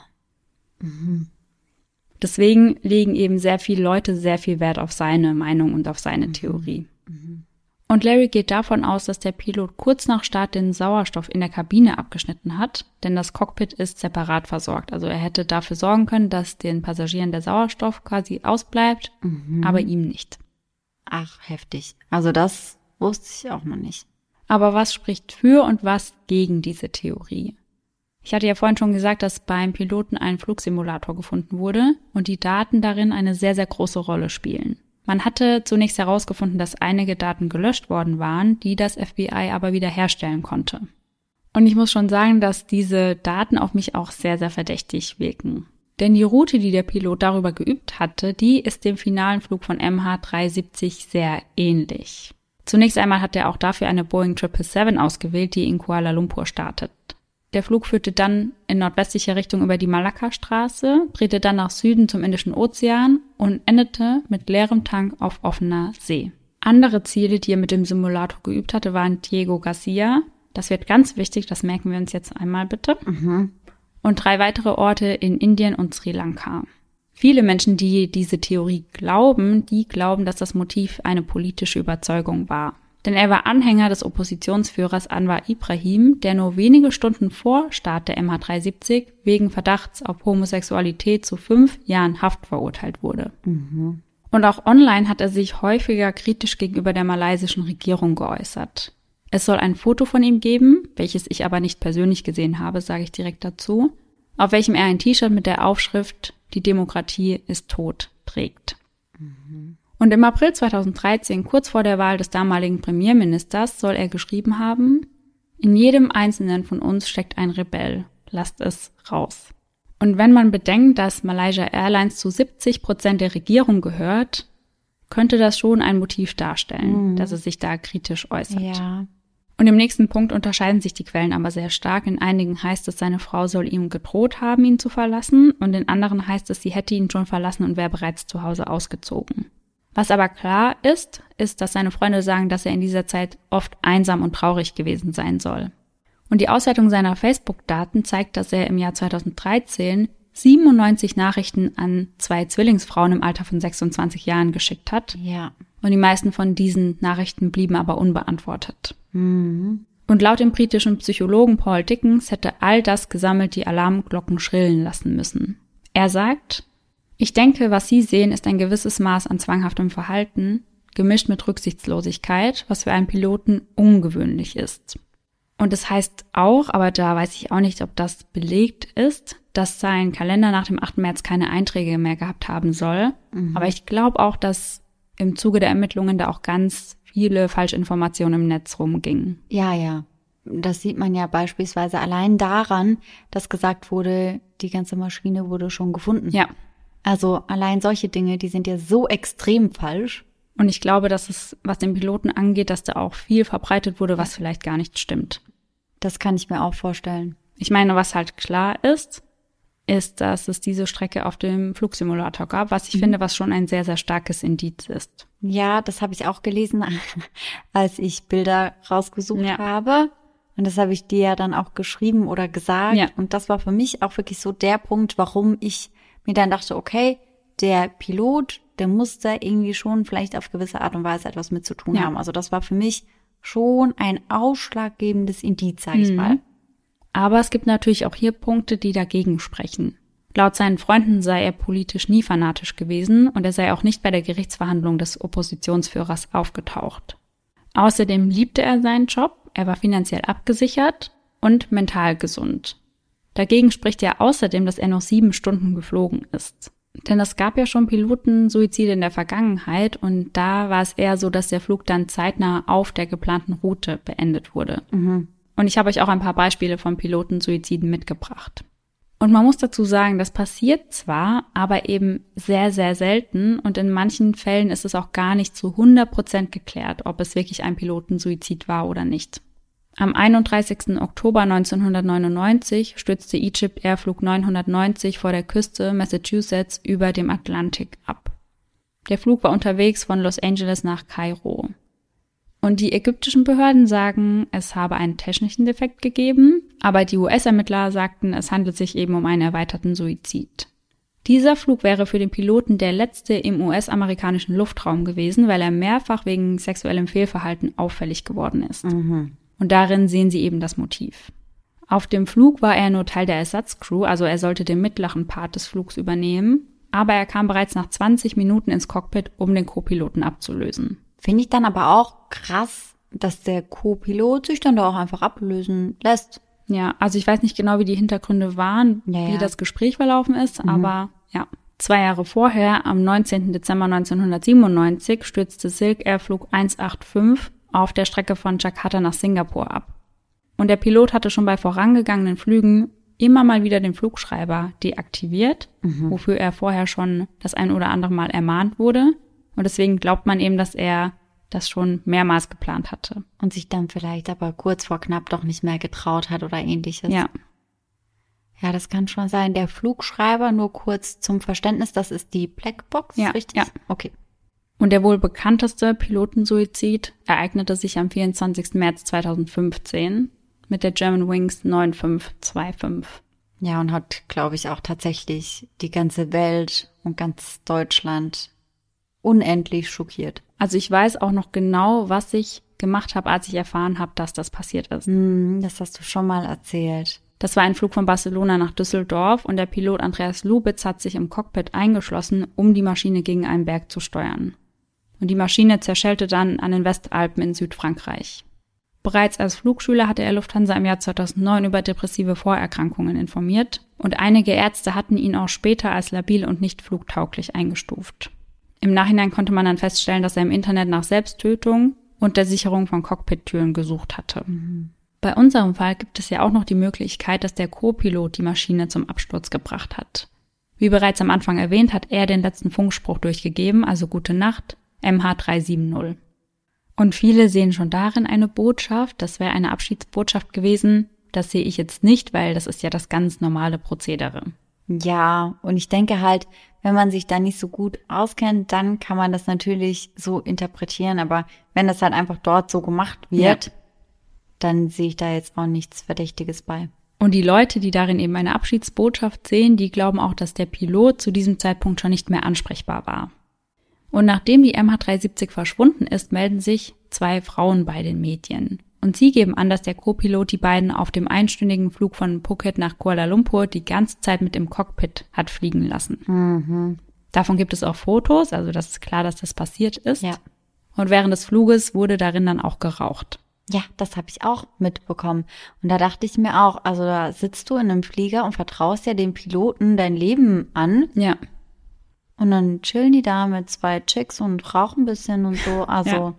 Deswegen legen eben sehr viele Leute sehr viel Wert auf seine Meinung und auf seine Theorie. Und Larry geht davon aus, dass der Pilot kurz nach Start den Sauerstoff in der Kabine abgeschnitten hat, denn das Cockpit ist separat versorgt. Also er hätte dafür sorgen können, dass den Passagieren der Sauerstoff quasi ausbleibt, aber ihm nicht. Ach, heftig. Also das wusste ich auch noch nicht. Aber was spricht für und was gegen diese Theorie? Ich hatte ja vorhin schon gesagt, dass beim Piloten ein Flugsimulator gefunden wurde und die Daten darin eine sehr, sehr große Rolle spielen. Man hatte zunächst herausgefunden, dass einige Daten gelöscht worden waren, die das FBI aber wiederherstellen konnte. Und ich muss schon sagen, dass diese Daten auf mich auch sehr, sehr verdächtig wirken. Denn die Route, die der Pilot darüber geübt hatte, die ist dem finalen Flug von MH370 sehr ähnlich. Zunächst einmal hat er auch dafür eine Boeing 777 ausgewählt, die in Kuala Lumpur startet. Der Flug führte dann in nordwestlicher Richtung über die Malakka-Straße, drehte dann nach Süden zum Indischen Ozean und endete mit leerem Tank auf offener See. Andere Ziele, die er mit dem Simulator geübt hatte, waren Diego Garcia. Das wird ganz wichtig, das merken wir uns jetzt einmal bitte. Und 3 weitere Orte in Indien und Sri Lanka. Viele Menschen, die diese Theorie glauben, die glauben, dass das Motiv eine politische Überzeugung war. Denn er war Anhänger des Oppositionsführers Anwar Ibrahim, der nur wenige Stunden vor Start der MH370 wegen Verdachts auf Homosexualität zu 5 Jahren Haft verurteilt wurde. Und auch online hat er sich häufiger kritisch gegenüber der malaysischen Regierung geäußert. Es soll ein Foto von ihm geben, welches ich aber nicht persönlich gesehen habe, sage ich direkt dazu, auf welchem er ein T-Shirt mit der Aufschrift "Die Demokratie ist tot" trägt. Und im April 2013, kurz vor der Wahl des damaligen Premierministers, soll er geschrieben haben: "In jedem Einzelnen von uns steckt ein Rebell. Lasst es raus." Und wenn man bedenkt, dass Malaysia Airlines zu 70% der Regierung gehört, könnte das schon ein Motiv darstellen, dass er sich da kritisch äußert. Ja. Und im nächsten Punkt unterscheiden sich die Quellen aber sehr stark. In einigen heißt es, seine Frau soll ihm gedroht haben, ihn zu verlassen. Und in anderen heißt es, sie hätte ihn schon verlassen und wäre bereits zu Hause ausgezogen. Was aber klar ist, dass seine Freunde sagen, dass er in dieser Zeit oft einsam und traurig gewesen sein soll. Und die Auswertung seiner Facebook-Daten zeigt, dass er im Jahr 2013 97 Nachrichten an 2 Zwillingsfrauen im Alter von 26 Jahren geschickt hat. Ja. Und die meisten von diesen Nachrichten blieben aber unbeantwortet. Mhm. Und laut dem britischen Psychologen Paul Dickens hätte all das gesammelt die Alarmglocken schrillen lassen müssen. Er sagt: "Ich denke, was Sie sehen, ist ein gewisses Maß an zwanghaftem Verhalten, gemischt mit Rücksichtslosigkeit, was für einen Piloten ungewöhnlich ist." Und das heißt auch, aber da weiß ich auch nicht, ob das belegt ist, dass sein Kalender nach dem 8. März keine Einträge mehr gehabt haben soll. Aber ich glaube auch, dass im Zuge der Ermittlungen da auch ganz viele Falschinformationen im Netz rumgingen. Ja. Das sieht man ja beispielsweise allein daran, dass gesagt wurde, die ganze Maschine wurde schon gefunden. Ja. Also allein solche Dinge, die sind ja so extrem falsch. Und ich glaube, dass es, was den Piloten angeht, dass da auch viel verbreitet wurde, was vielleicht gar nicht stimmt. Das kann ich mir auch vorstellen. Ich meine, was halt klar ist, dass es diese Strecke auf dem Flugsimulator gab, was ich finde, was schon ein sehr, sehr starkes Indiz ist. Ja, das habe ich auch gelesen, als ich Bilder rausgesucht habe. Und das habe ich dir ja dann auch geschrieben oder gesagt. Ja. Und das war für mich auch wirklich so der Punkt, warum ich mir dann dachte, okay, der Pilot, der muss da irgendwie schon vielleicht auf gewisse Art und Weise etwas mit zu tun haben. Also das war für mich schon ein ausschlaggebendes Indiz, sage ich mal. Aber es gibt natürlich auch hier Punkte, die dagegen sprechen. Laut seinen Freunden sei er politisch nie fanatisch gewesen und er sei auch nicht bei der Gerichtsverhandlung des Oppositionsführers aufgetaucht. Außerdem liebte er seinen Job, er war finanziell abgesichert und mental gesund. Dagegen spricht ja außerdem, dass er noch 7 Stunden geflogen ist. Denn es gab ja schon Pilotensuizide in der Vergangenheit und da war es eher so, dass der Flug dann zeitnah auf der geplanten Route beendet wurde. Und ich habe euch auch ein paar Beispiele von Pilotensuiziden mitgebracht. Und man muss dazu sagen, das passiert zwar, aber eben sehr, sehr selten und in manchen Fällen ist es auch gar nicht zu 100% geklärt, ob es wirklich ein Pilotensuizid war oder nicht. Am 31. Oktober 1999 stürzte Egypt Air Flug 990 vor der Küste Massachusetts über dem Atlantik ab. Der Flug war unterwegs von Los Angeles nach Kairo. Und die ägyptischen Behörden sagen, es habe einen technischen Defekt gegeben, aber die US-Ermittler sagten, es handelt sich eben um einen erweiterten Suizid. Dieser Flug wäre für den Piloten der letzte im US-amerikanischen Luftraum gewesen, weil er mehrfach wegen sexuellem Fehlverhalten auffällig geworden ist. Und darin sehen sie eben das Motiv. Auf dem Flug war er nur Teil der Ersatzcrew, also er sollte den mittleren Part des Flugs übernehmen, aber er kam bereits nach 20 Minuten ins Cockpit, um den Co-Piloten abzulösen. Finde ich dann aber auch krass, dass der Co-Pilot sich dann da auch einfach ablösen lässt. Ja, also ich weiß nicht genau, wie die Hintergründe waren, wie das Gespräch verlaufen ist, aber ja. 2 Jahre vorher, am 19. Dezember 1997, stürzte Silk Air Flug 185 auf der Strecke von Jakarta nach Singapur ab. Und der Pilot hatte schon bei vorangegangenen Flügen immer mal wieder den Flugschreiber deaktiviert, wofür er vorher schon das ein oder andere Mal ermahnt wurde. Und deswegen glaubt man eben, dass er das schon mehrmals geplant hatte. Und sich dann vielleicht aber kurz vor knapp doch nicht mehr getraut hat oder ähnliches. Ja. Ja, das kann schon sein. Der Flugschreiber, nur kurz zum Verständnis, das ist die Blackbox, richtig? Ja. Okay. Und der wohl bekannteste Pilotensuizid ereignete sich am 24. März 2015 mit der Germanwings 9525. Ja, und hat, glaube ich, auch tatsächlich die ganze Welt und ganz Deutschland unendlich schockiert. Also ich weiß auch noch genau, was ich gemacht habe, als ich erfahren habe, dass das passiert ist. Das hast du schon mal erzählt. Das war ein Flug von Barcelona nach Düsseldorf und der Pilot Andreas Lubitz hat sich im Cockpit eingeschlossen, um die Maschine gegen einen Berg zu steuern. Und die Maschine zerschellte dann an den Westalpen in Südfrankreich. Bereits als Flugschüler hatte er Lufthansa im Jahr 2009 über depressive Vorerkrankungen informiert und einige Ärzte hatten ihn auch später als labil und nicht flugtauglich eingestuft. Im Nachhinein konnte man dann feststellen, dass er im Internet nach Selbsttötung und der Sicherung von Cockpit-Türen gesucht hatte. Bei unserem Fall gibt es ja auch noch die Möglichkeit, dass der Co-Pilot die Maschine zum Absturz gebracht hat. Wie bereits am Anfang erwähnt, hat er den letzten Funkspruch durchgegeben, also Gute Nacht, MH370. Und viele sehen schon darin eine Botschaft, das wäre eine Abschiedsbotschaft gewesen. Das sehe ich jetzt nicht, weil das ist ja das ganz normale Prozedere. Ja, und ich denke halt, wenn man sich da nicht so gut auskennt, dann kann man das natürlich so interpretieren. Aber wenn das halt einfach dort so gemacht wird, dann sehe ich da jetzt auch nichts Verdächtiges bei. Und die Leute, die darin eben eine Abschiedsbotschaft sehen, die glauben auch, dass der Pilot zu diesem Zeitpunkt schon nicht mehr ansprechbar war. Und nachdem die MH370 verschwunden ist, melden sich 2 Frauen bei den Medien. Und sie geben an, dass der Co-Pilot die beiden auf dem einstündigen Flug von Phuket nach Kuala Lumpur die ganze Zeit mit im Cockpit hat fliegen lassen. Davon gibt es auch Fotos, also das ist klar, dass das passiert ist. Ja. Und während des Fluges wurde darin dann auch geraucht. Ja, das habe ich auch mitbekommen. Und da dachte ich mir auch, also da sitzt du in einem Flieger und vertraust ja dem Piloten dein Leben an. Ja. Und dann chillen die da mit 2 Chicks und rauchen ein bisschen und so. Also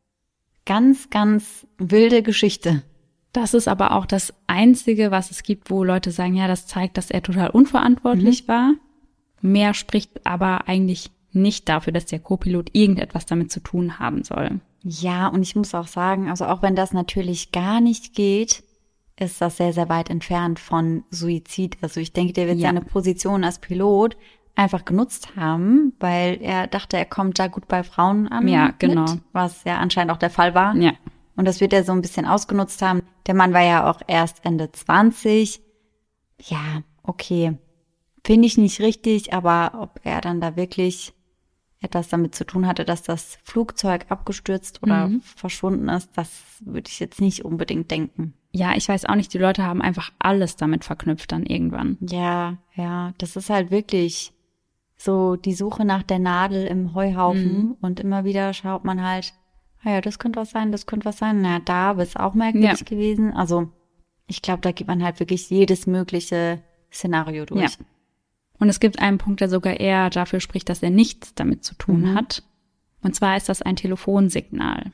ganz, ganz wilde Geschichte. Das ist aber auch das Einzige, was es gibt, wo Leute sagen, ja, das zeigt, dass er total unverantwortlich war. Mehr spricht aber eigentlich nicht dafür, dass der Co-Pilot irgendetwas damit zu tun haben soll. Ja, und ich muss auch sagen, also auch wenn das natürlich gar nicht geht, ist das sehr, sehr weit entfernt von Suizid. Also ich denke, der wird seine Position als Pilot einfach genutzt haben, weil er dachte, er kommt da gut bei Frauen an. Ja, genau. Was ja anscheinend auch der Fall war. Ja. Und das wird er so ein bisschen ausgenutzt haben. Der Mann war ja auch erst Ende 20. Ja, okay. Finde ich nicht richtig, aber ob er dann da wirklich etwas damit zu tun hatte, dass das Flugzeug abgestürzt oder verschwunden ist, das würde ich jetzt nicht unbedingt denken. Ja, ich weiß auch nicht, die Leute haben einfach alles damit verknüpft dann irgendwann. Ja, das ist halt wirklich so die Suche nach der Nadel im Heuhaufen und immer wieder schaut man halt, ja, das könnte was sein, das könnte was sein. Na, da ist auch merkwürdig gewesen. Also ich glaube, da geht man halt wirklich jedes mögliche Szenario durch. Ja. Und es gibt einen Punkt, der sogar eher dafür spricht, dass er nichts damit zu tun hat. Und zwar ist das ein Telefonsignal.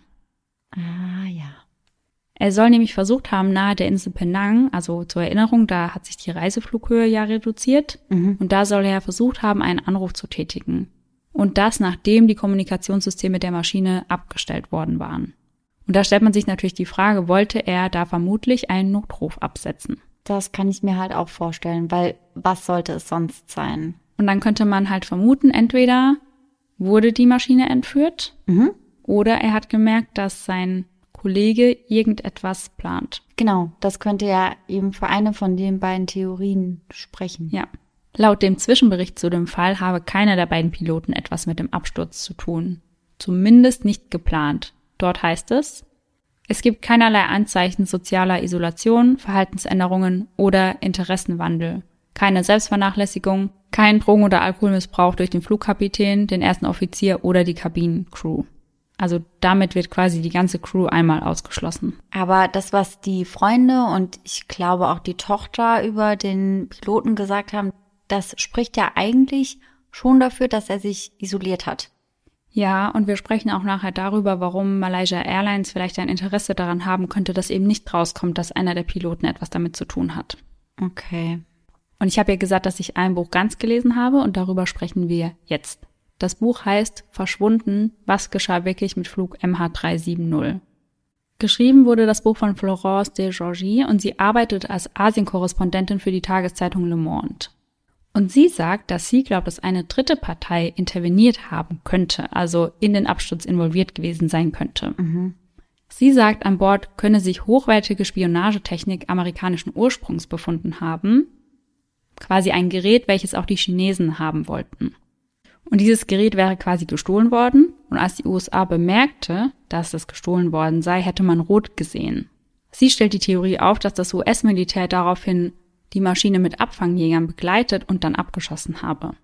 Ah, ja. Er soll nämlich versucht haben, nahe der Insel Penang, also zur Erinnerung, da hat sich die Reiseflughöhe ja reduziert. Und da soll er versucht haben, einen Anruf zu tätigen. Und das, nachdem die Kommunikationssysteme der Maschine abgestellt worden waren. Und da stellt man sich natürlich die Frage, wollte er da vermutlich einen Notruf absetzen? Das kann ich mir halt auch vorstellen, weil was sollte es sonst sein? Und dann könnte man halt vermuten, entweder wurde die Maschine entführt oder er hat gemerkt, dass sein Kollege irgendetwas plant. Genau, das könnte ja eben für eine von den beiden Theorien sprechen. Ja. Laut dem Zwischenbericht zu dem Fall habe keiner der beiden Piloten etwas mit dem Absturz zu tun. Zumindest nicht geplant. Dort heißt es: Es gibt keinerlei Anzeichen sozialer Isolation, Verhaltensänderungen oder Interessenwandel. Keine Selbstvernachlässigung, kein Drogen- oder Alkoholmissbrauch durch den Flugkapitän, den ersten Offizier oder die Kabinencrew. Also damit wird quasi die ganze Crew einmal ausgeschlossen. Aber das, was die Freunde und ich glaube auch die Tochter über den Piloten gesagt haben, das spricht ja eigentlich schon dafür, dass er sich isoliert hat. Ja, und wir sprechen auch nachher darüber, warum Malaysia Airlines vielleicht ein Interesse daran haben könnte, dass eben nicht rauskommt, dass einer der Piloten etwas damit zu tun hat. Okay. Und ich habe ja gesagt, dass ich ein Buch ganz gelesen habe und darüber sprechen wir jetzt. Das Buch heißt Verschwunden, was geschah wirklich mit Flug MH370. Geschrieben wurde das Buch von Florence de Georgie und sie arbeitet als Asien-Korrespondentin für die Tageszeitung Le Monde. Und sie sagt, dass sie glaubt, dass eine dritte Partei interveniert haben könnte, also in den Absturz involviert gewesen sein könnte. Mhm. Sie sagt, an Bord könne sich hochwertige Spionagetechnik amerikanischen Ursprungs befunden haben, quasi ein Gerät, welches auch die Chinesen haben wollten. Und dieses Gerät wäre quasi gestohlen worden und als die USA bemerkte, dass es gestohlen worden sei, hätte man rot gesehen. Sie stellt die Theorie auf, dass das US-Militär daraufhin die Maschine mit Abfangjägern begleitet und dann abgeschossen habe.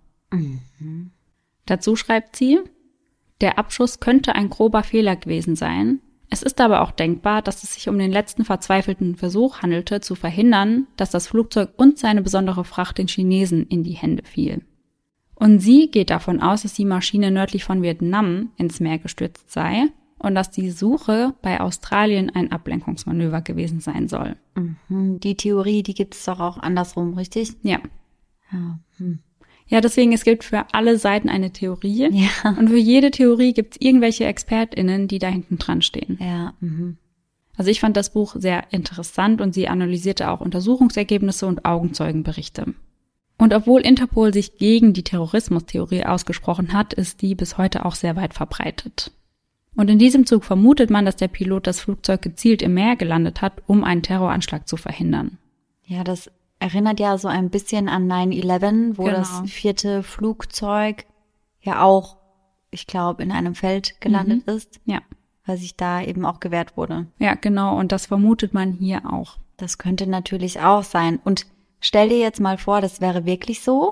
Mhm. Dazu schreibt sie, der Abschuss könnte ein grober Fehler gewesen sein. Es ist aber auch denkbar, dass es sich um den letzten verzweifelten Versuch handelte, zu verhindern, dass das Flugzeug und seine besondere Fracht den Chinesen in die Hände fiel. Und sie geht davon aus, dass die Maschine nördlich von Vietnam ins Meer gestürzt sei und dass die Suche bei Australien ein Ablenkungsmanöver gewesen sein soll. Mhm. Die Theorie, die gibt es doch auch andersrum, richtig? Ja. Ja. Ja, deswegen, es gibt für alle Seiten eine Theorie. Ja. Und für jede Theorie gibt es irgendwelche ExpertInnen, die da hinten dran stehen. Ja. Mhm. Also ich fand das Buch sehr interessant und sie analysierte auch Untersuchungsergebnisse und Augenzeugenberichte. Und obwohl Interpol sich gegen die Terrorismustheorie ausgesprochen hat, ist die bis heute auch sehr weit verbreitet. Und in diesem Zug vermutet man, dass der Pilot das Flugzeug gezielt im Meer gelandet hat, um einen Terroranschlag zu verhindern. Ja, das erinnert ja so ein bisschen an 9/11, wo Genau. das 4. Flugzeug ja auch, ich glaube, in einem Feld gelandet ist, Ja. weil sich da eben auch gewehrt wurde. Ja, genau. Und das vermutet man hier auch. Das könnte natürlich auch sein. Und stell dir jetzt mal vor, das wäre wirklich so,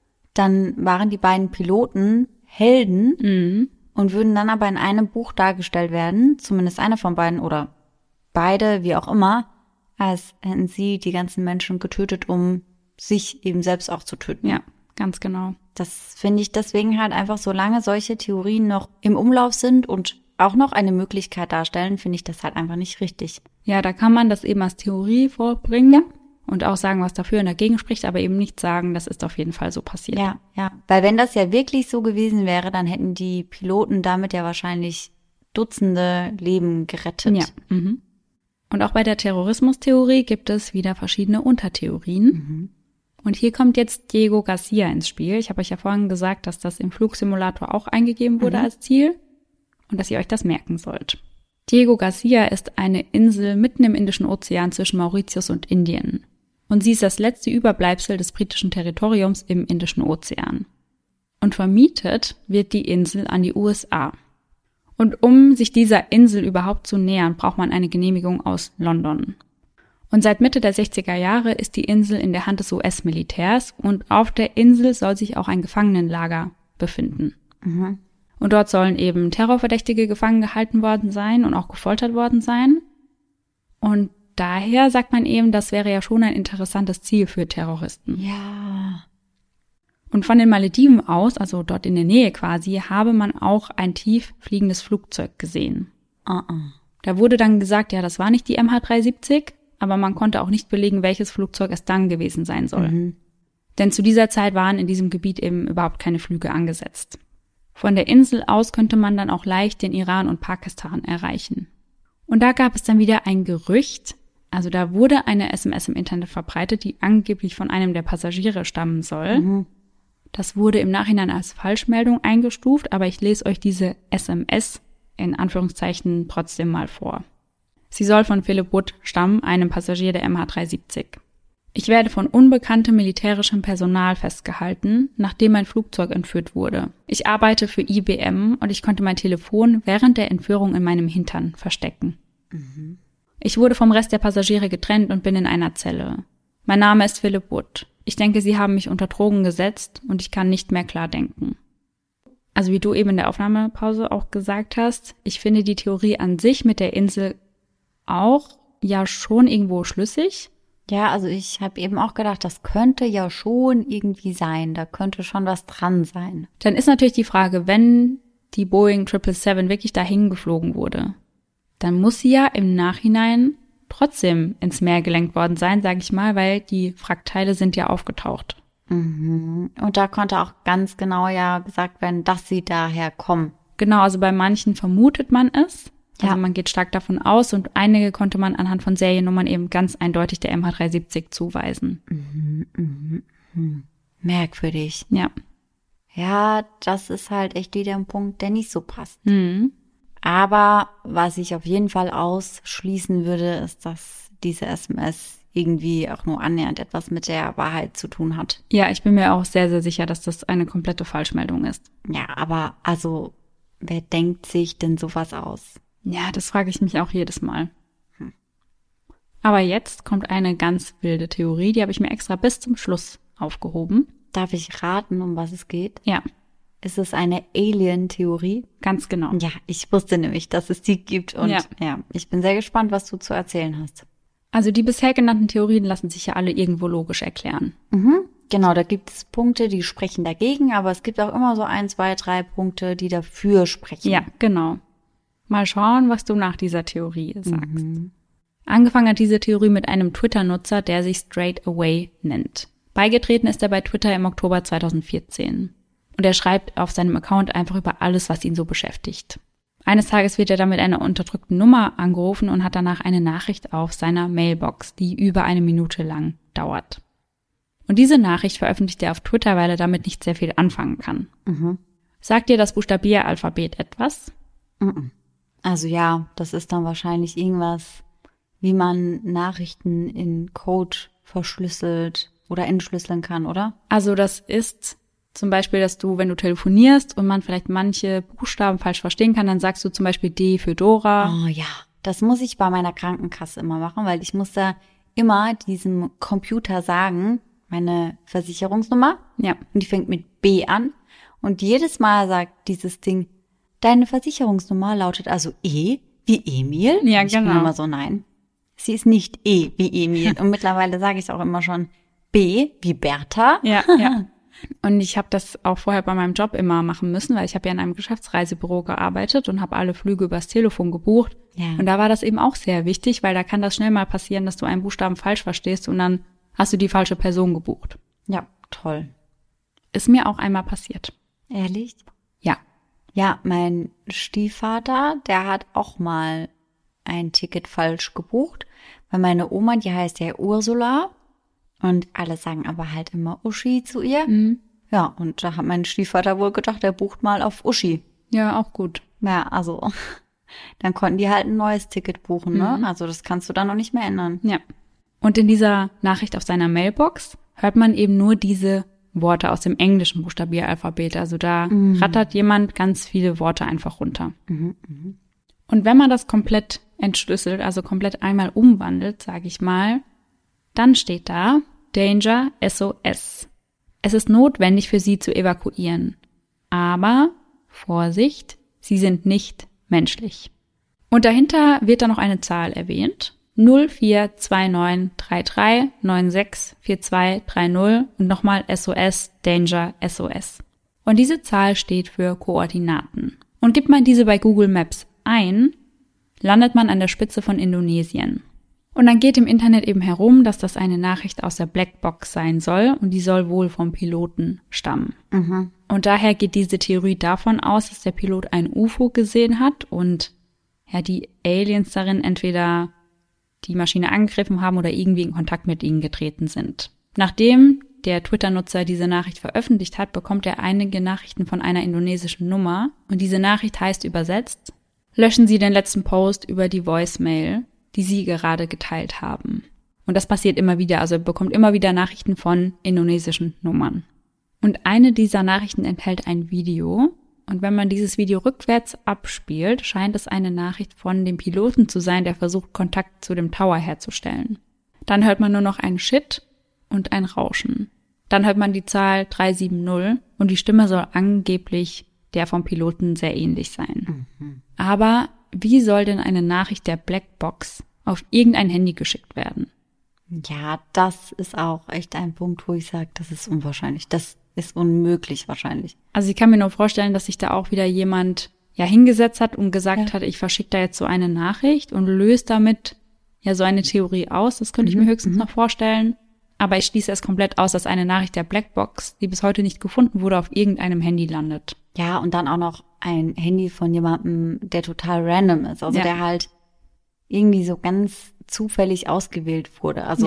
dann waren die beiden Piloten Helden Mhm. und würden dann aber in einem Buch dargestellt werden, zumindest einer von beiden oder beide, wie auch immer, als hätten sie die ganzen Menschen getötet, um sich eben selbst auch zu töten. Ja, ganz genau. Das finde ich deswegen halt einfach, solange solche Theorien noch im Umlauf sind und auch noch eine Möglichkeit darstellen, finde ich das halt einfach nicht richtig. Ja, da kann man das eben als Theorie vorbringen und auch sagen, was dafür und dagegen spricht, aber eben nicht sagen, das ist auf jeden Fall so passiert. Ja, ja. Weil wenn das ja wirklich so gewesen wäre, dann hätten die Piloten damit ja wahrscheinlich Dutzende Leben gerettet. Ja. Mhm. Und auch bei der Terrorismustheorie gibt es wieder verschiedene Untertheorien. Mhm. Und hier kommt jetzt Diego Garcia ins Spiel. Ich habe euch ja vorhin gesagt, dass das im Flugsimulator auch eingegeben wurde als Ziel und dass ihr euch das merken sollt. Diego Garcia ist eine Insel mitten im Indischen Ozean zwischen Mauritius und Indien. Und sie ist das letzte Überbleibsel des britischen Territoriums im Indischen Ozean. Und vermietet wird die Insel an die USA. Und um sich dieser Insel überhaupt zu nähern, braucht man eine Genehmigung aus London. Und seit Mitte der 60er Jahre ist die Insel in der Hand des US-Militärs und auf der Insel soll sich auch ein Gefangenenlager befinden. Mhm. Und dort sollen eben Terrorverdächtige gefangen gehalten worden sein und auch gefoltert worden sein. Und daher sagt man eben, das wäre ja schon ein interessantes Ziel für Terroristen. Ja. Und von den Malediven aus, also dort in der Nähe quasi, habe man auch ein tief fliegendes Flugzeug gesehen. Da wurde dann gesagt, ja, das war nicht die MH370, aber man konnte auch nicht belegen, welches Flugzeug es dann gewesen sein soll. Mhm. Denn zu dieser Zeit waren in diesem Gebiet eben überhaupt keine Flüge angesetzt. Von der Insel aus könnte man dann auch leicht den Iran und Pakistan erreichen. Und da gab es dann wieder ein Gerücht, also da wurde eine SMS im Internet verbreitet, die angeblich von einem der Passagiere stammen soll. Mhm. Das wurde im Nachhinein als Falschmeldung eingestuft, aber ich lese euch diese SMS in Anführungszeichen trotzdem mal vor. Sie soll von Philip Wood stammen, einem Passagier der MH370. Ich werde von unbekanntem militärischem Personal festgehalten, nachdem mein Flugzeug entführt wurde. Ich arbeite für IBM und ich konnte mein Telefon während der Entführung in meinem Hintern verstecken. Mhm. Ich wurde vom Rest der Passagiere getrennt und bin in einer Zelle. Mein Name ist Philip Wood. Ich denke, sie haben mich unter Drogen gesetzt und ich kann nicht mehr klar denken. Also wie du eben in der Aufnahmepause auch gesagt hast, ich finde die Theorie an sich mit der Insel auch ja schon irgendwo schlüssig. Ja, also ich habe eben auch gedacht, das könnte ja schon irgendwie sein. Da könnte schon was dran sein. Dann ist natürlich die Frage, wenn die Boeing 777 wirklich dahin geflogen wurde, dann muss sie ja im Nachhinein trotzdem ins Meer gelenkt worden sein, sage ich mal, weil die Wrackteile sind ja aufgetaucht. Mhm. Und da konnte auch ganz genau ja gesagt werden, dass sie daher kommen. Genau, also bei manchen vermutet man es. Also Ja. man geht stark davon aus und einige konnte man anhand von Seriennummern eben ganz eindeutig der MH370 zuweisen. Merkwürdig. Ja. Ja, das ist halt echt wieder ein Punkt, der nicht so passt. Mhm. Aber was ich auf jeden Fall ausschließen würde, ist, dass diese SMS irgendwie auch nur annähernd etwas mit der Wahrheit zu tun hat. Ja, ich bin mir auch sehr, sehr sicher, dass das eine komplette Falschmeldung ist. Ja, aber also, wer denkt sich denn sowas aus? Ja, das frage ich mich auch jedes Mal. Aber jetzt kommt eine ganz wilde Theorie, die habe ich mir extra bis zum Schluss aufgehoben. Darf ich raten, um was es geht? Ja, Ist es eine Alien-Theorie? ganz genau. Ja, ich wusste nämlich, dass es die gibt und ja, ich bin sehr gespannt, was du zu erzählen hast. Also die bisher genannten Theorien lassen sich ja alle irgendwo logisch erklären. Genau, da gibt es Punkte, die sprechen dagegen, aber es gibt auch immer so 1, 2, 3 Punkte, die dafür sprechen. Ja, genau. Mal schauen, was du nach dieser Theorie sagst. Angefangen hat diese Theorie mit einem Twitter-Nutzer, der sich Straight Away nennt. Beigetreten ist er bei Twitter im Oktober 2014. Und er schreibt auf seinem Account einfach über alles, was ihn so beschäftigt. Eines Tages wird er dann mit einer unterdrückten Nummer angerufen und hat danach eine Nachricht auf seiner Mailbox, die über 1 Minute lang dauert. Und diese Nachricht veröffentlicht er auf Twitter, weil er damit nicht sehr viel anfangen kann. Sagt dir das Buchstabieralphabet etwas? Also ja, das ist dann wahrscheinlich irgendwas, wie man Nachrichten in Code verschlüsselt oder entschlüsseln kann, oder? Also das ist zum Beispiel, dass du, wenn du telefonierst und man vielleicht manche Buchstaben falsch verstehen kann, dann sagst du zum Beispiel D für Dora. Oh ja, das muss ich bei meiner Krankenkasse immer machen, weil ich muss da immer diesem Computer sagen, meine Versicherungsnummer. Ja. Und die fängt mit B an. Und jedes Mal sagt dieses Ding, deine Versicherungsnummer lautet also E wie Emil. Ja, Und ich bin genau. immer so, nein, sie ist nicht E wie Emil. Und mittlerweile sage ich es auch immer schon B wie Bertha. Ja, ja. Und ich habe das auch vorher bei meinem Job immer machen müssen, weil ich habe ja in einem Geschäftsreisebüro gearbeitet und habe alle Flüge übers Telefon gebucht. Ja. Und da war das eben auch sehr wichtig, weil da kann das schnell mal passieren, dass du einen Buchstaben falsch verstehst und dann hast du die falsche Person gebucht. Ja, toll. Ist mir auch einmal passiert. Ehrlich? Ja. Ja, mein Stiefvater, der hat auch mal ein Ticket falsch gebucht, weil meine Oma, die heißt ja Ursula und alle sagen aber halt immer Uschi zu ihr. Ja, und da hat mein Stiefvater wohl gedacht, er bucht mal auf Uschi. Ja, auch gut. Ja, also dann konnten die halt ein neues Ticket buchen, ne? Also das kannst du dann noch nicht mehr ändern. Ja. Und in dieser Nachricht auf seiner Mailbox hört man eben nur diese Worte aus dem englischen Buchstabieralphabet. Also da rattert jemand ganz viele Worte einfach runter. Und wenn man das komplett entschlüsselt, also komplett einmal umwandelt, sage ich mal, dann steht da Danger SOS. Es ist notwendig für Sie zu evakuieren. Aber, Vorsicht, Sie sind nicht menschlich. Und dahinter wird dann noch eine Zahl erwähnt. 042933964230 und nochmal SOS, Danger, SOS. Und diese Zahl steht für Koordinaten. Und gibt man diese bei Google Maps ein, landet man an der Spitze von Indonesien. Und dann geht im Internet eben herum, dass das eine Nachricht aus der Blackbox sein soll und die soll wohl vom Piloten stammen. Und daher geht diese Theorie davon aus, dass der Pilot ein UFO gesehen hat und ja, die Aliens darin entweder die Maschine angegriffen haben oder irgendwie in Kontakt mit ihnen getreten sind. Nachdem der Twitter-Nutzer diese Nachricht veröffentlicht hat, bekommt er einige Nachrichten von einer indonesischen Nummer und diese Nachricht heißt übersetzt: Löschen Sie den letzten Post über die Voicemail, die Sie gerade geteilt haben. Und das passiert immer wieder, also er bekommt immer wieder Nachrichten von indonesischen Nummern. Und eine dieser Nachrichten enthält ein Video. Und wenn man dieses Video rückwärts abspielt, scheint es eine Nachricht von dem Piloten zu sein, der versucht, Kontakt zu dem Tower herzustellen. Dann hört man nur noch ein Shit und ein Rauschen. Dann hört man die Zahl 370 und die Stimme soll angeblich der vom Piloten sehr ähnlich sein. Aber wie soll denn eine Nachricht der Blackbox auf irgendein Handy geschickt werden? Ja, das ist auch echt ein Punkt, wo ich sage, das ist unwahrscheinlich. Das ist unmöglich wahrscheinlich. Also ich kann mir nur vorstellen, dass sich da auch wieder jemand hingesetzt hat und gesagt hat, ich verschicke da jetzt so eine Nachricht und löse damit so eine Theorie aus. Das könnte ich mir höchstens noch vorstellen. Aber ich schließe es komplett aus, dass eine Nachricht der Blackbox, die bis heute nicht gefunden wurde, auf irgendeinem Handy landet. Ja, und dann auch noch ein Handy von jemandem, der total random ist. Also der halt irgendwie so ganz zufällig ausgewählt wurde. Also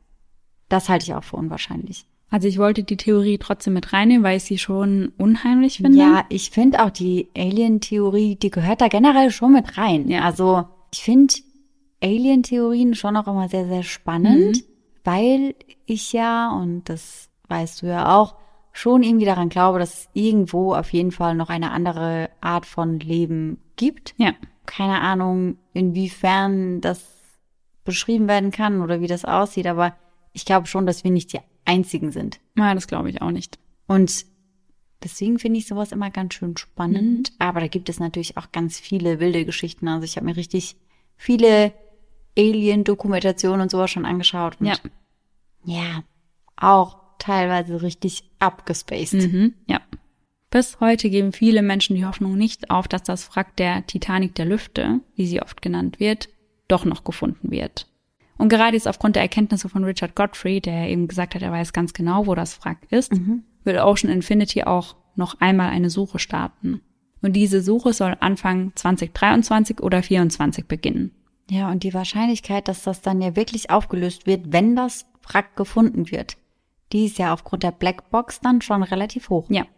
das halte ich auch für unwahrscheinlich. Also ich wollte die Theorie trotzdem mit reinnehmen, weil ich sie schon unheimlich finde. Ja, ich finde auch die Alien-Theorie, die gehört da generell schon mit rein. Ja. Also ich finde Alien-Theorien schon auch immer sehr, sehr spannend, weil ich und das weißt du ja auch, schon irgendwie daran glaube, dass es irgendwo auf jeden Fall noch eine andere Art von Leben gibt. Ja. Keine Ahnung, inwiefern das beschrieben werden kann oder wie das aussieht, aber ich glaube schon, dass wir nicht die Einzigen sind. Ja, das glaube ich auch nicht. Und deswegen finde ich sowas immer ganz schön spannend. Aber da gibt es natürlich auch ganz viele wilde Geschichten. Also ich habe mir richtig viele Alien-Dokumentationen und sowas schon angeschaut. Und ja, auch teilweise richtig abgespaced. Ja. Bis heute geben viele Menschen die Hoffnung nicht auf, dass das Wrack der Titanic der Lüfte, wie sie oft genannt wird, doch noch gefunden wird. Und gerade jetzt aufgrund der Erkenntnisse von Richard Godfrey, der eben gesagt hat, er weiß ganz genau, wo das Wrack ist, will Ocean Infinity auch noch einmal eine Suche starten. Und diese Suche soll Anfang 2023 oder 2024 beginnen. Ja, und die Wahrscheinlichkeit, dass das dann ja wirklich aufgelöst wird, wenn das Wrack gefunden wird, die ist ja aufgrund der Blackbox dann schon relativ hoch. Ja.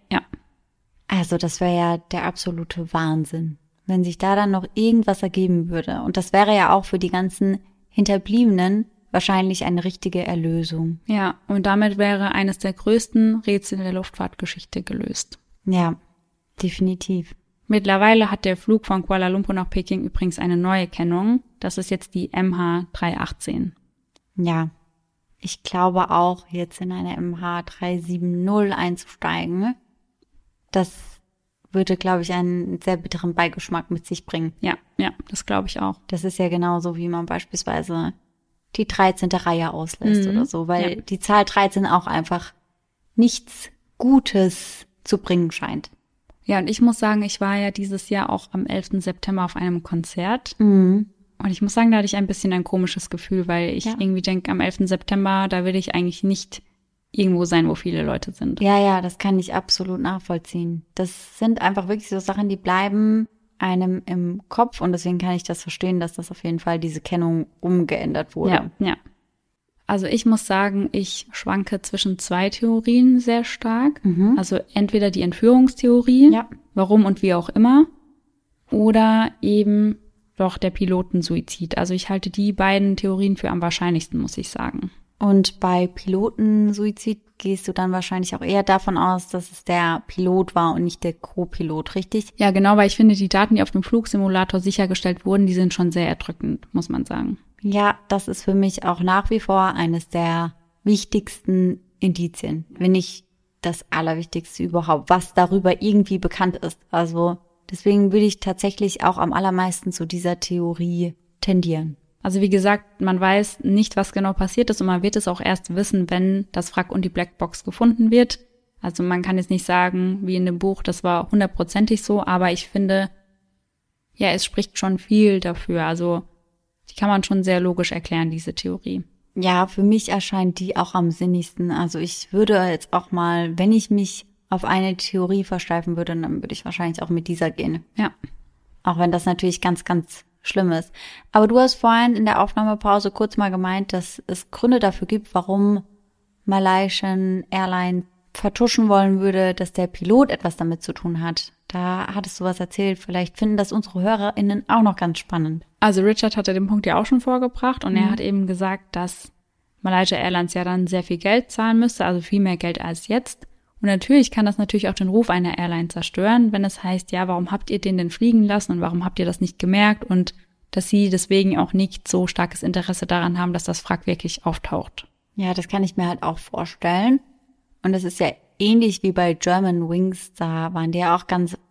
Also das wäre ja der absolute Wahnsinn, wenn sich da dann noch irgendwas ergeben würde. Und das wäre ja auch für die ganzen Hinterbliebenen wahrscheinlich eine richtige Erlösung. Ja, und damit wäre eines der größten Rätsel der Luftfahrtgeschichte gelöst. Ja, definitiv. Mittlerweile hat der Flug von Kuala Lumpur nach Peking übrigens eine neue Kennung. Das ist jetzt die MH318. Ja, ich glaube auch, jetzt in eine MH370 einzusteigen, das würde, glaube ich, einen sehr bitteren Beigeschmack mit sich bringen. Ja, das glaube ich auch. Das ist ja genauso, wie man beispielsweise die 13. Reihe auslässt oder so, weil die Zahl 13 auch einfach nichts Gutes zu bringen scheint. Ja, und ich muss sagen, ich war ja dieses Jahr auch am 11. September auf einem Konzert. Und ich muss sagen, da hatte ich ein bisschen ein komisches Gefühl, weil ich irgendwie denke, am 11. September, da will ich eigentlich nicht irgendwo sein, wo viele Leute sind. Ja, das kann ich absolut nachvollziehen. Das sind einfach wirklich so Sachen, die bleiben einem im Kopf und deswegen kann ich das verstehen, dass das auf jeden Fall diese Kennung umgeändert wurde. Ja. Also ich muss sagen, ich schwanke zwischen zwei Theorien sehr stark. Also entweder die Entführungstheorie, warum und wie auch immer, oder eben doch der Pilotensuizid. Also ich halte die beiden Theorien für am wahrscheinlichsten, muss ich sagen. Und bei Pilotensuizid gehst du dann wahrscheinlich auch eher davon aus, dass es der Pilot war und nicht der Co-Pilot, richtig? Ja, genau, weil ich finde, die Daten, die auf dem Flugsimulator sichergestellt wurden, die sind schon sehr erdrückend, muss man sagen. Ja, das ist für mich auch nach wie vor eines der wichtigsten Indizien, wenn nicht das Allerwichtigste überhaupt, was darüber irgendwie bekannt ist. Also deswegen würde ich tatsächlich auch am allermeisten zu dieser Theorie tendieren. Also wie gesagt, man weiß nicht, was genau passiert ist und man wird es auch erst wissen, wenn das Wrack und die Blackbox gefunden wird. Also man kann jetzt nicht sagen, wie in dem Buch, das war 100%ig so, aber ich finde, ja, es spricht schon viel dafür. Also die kann man schon sehr logisch erklären, diese Theorie. Ja, für mich erscheint die auch am sinnigsten. Also ich würde jetzt auch mal, wenn ich mich auf eine Theorie versteifen würde, dann würde ich wahrscheinlich auch mit dieser gehen. Ja. Auch wenn das natürlich ganz, ganz schlimm ist. Aber du hast vorhin in der Aufnahmepause kurz mal gemeint, dass es Gründe dafür gibt, warum Malaysian Airlines vertuschen wollen würde, dass der Pilot etwas damit zu tun hat. Da hattest du was erzählt. Vielleicht finden das unsere HörerInnen auch noch ganz spannend. Also Richard hatte den Punkt ja auch schon vorgebracht und er hat eben gesagt, dass Malaysia Airlines ja dann sehr viel Geld zahlen müsste, also viel mehr Geld als jetzt. Und natürlich kann das natürlich auch den Ruf einer Airline zerstören, wenn es heißt, ja, warum habt ihr den denn fliegen lassen und warum habt ihr das nicht gemerkt und dass sie deswegen auch nicht so starkes Interesse daran haben, dass das Wrack wirklich auftaucht. Ja, das kann ich mir halt auch vorstellen. Und das ist ja ähnlich wie bei German Wings, da waren die ja auch ganz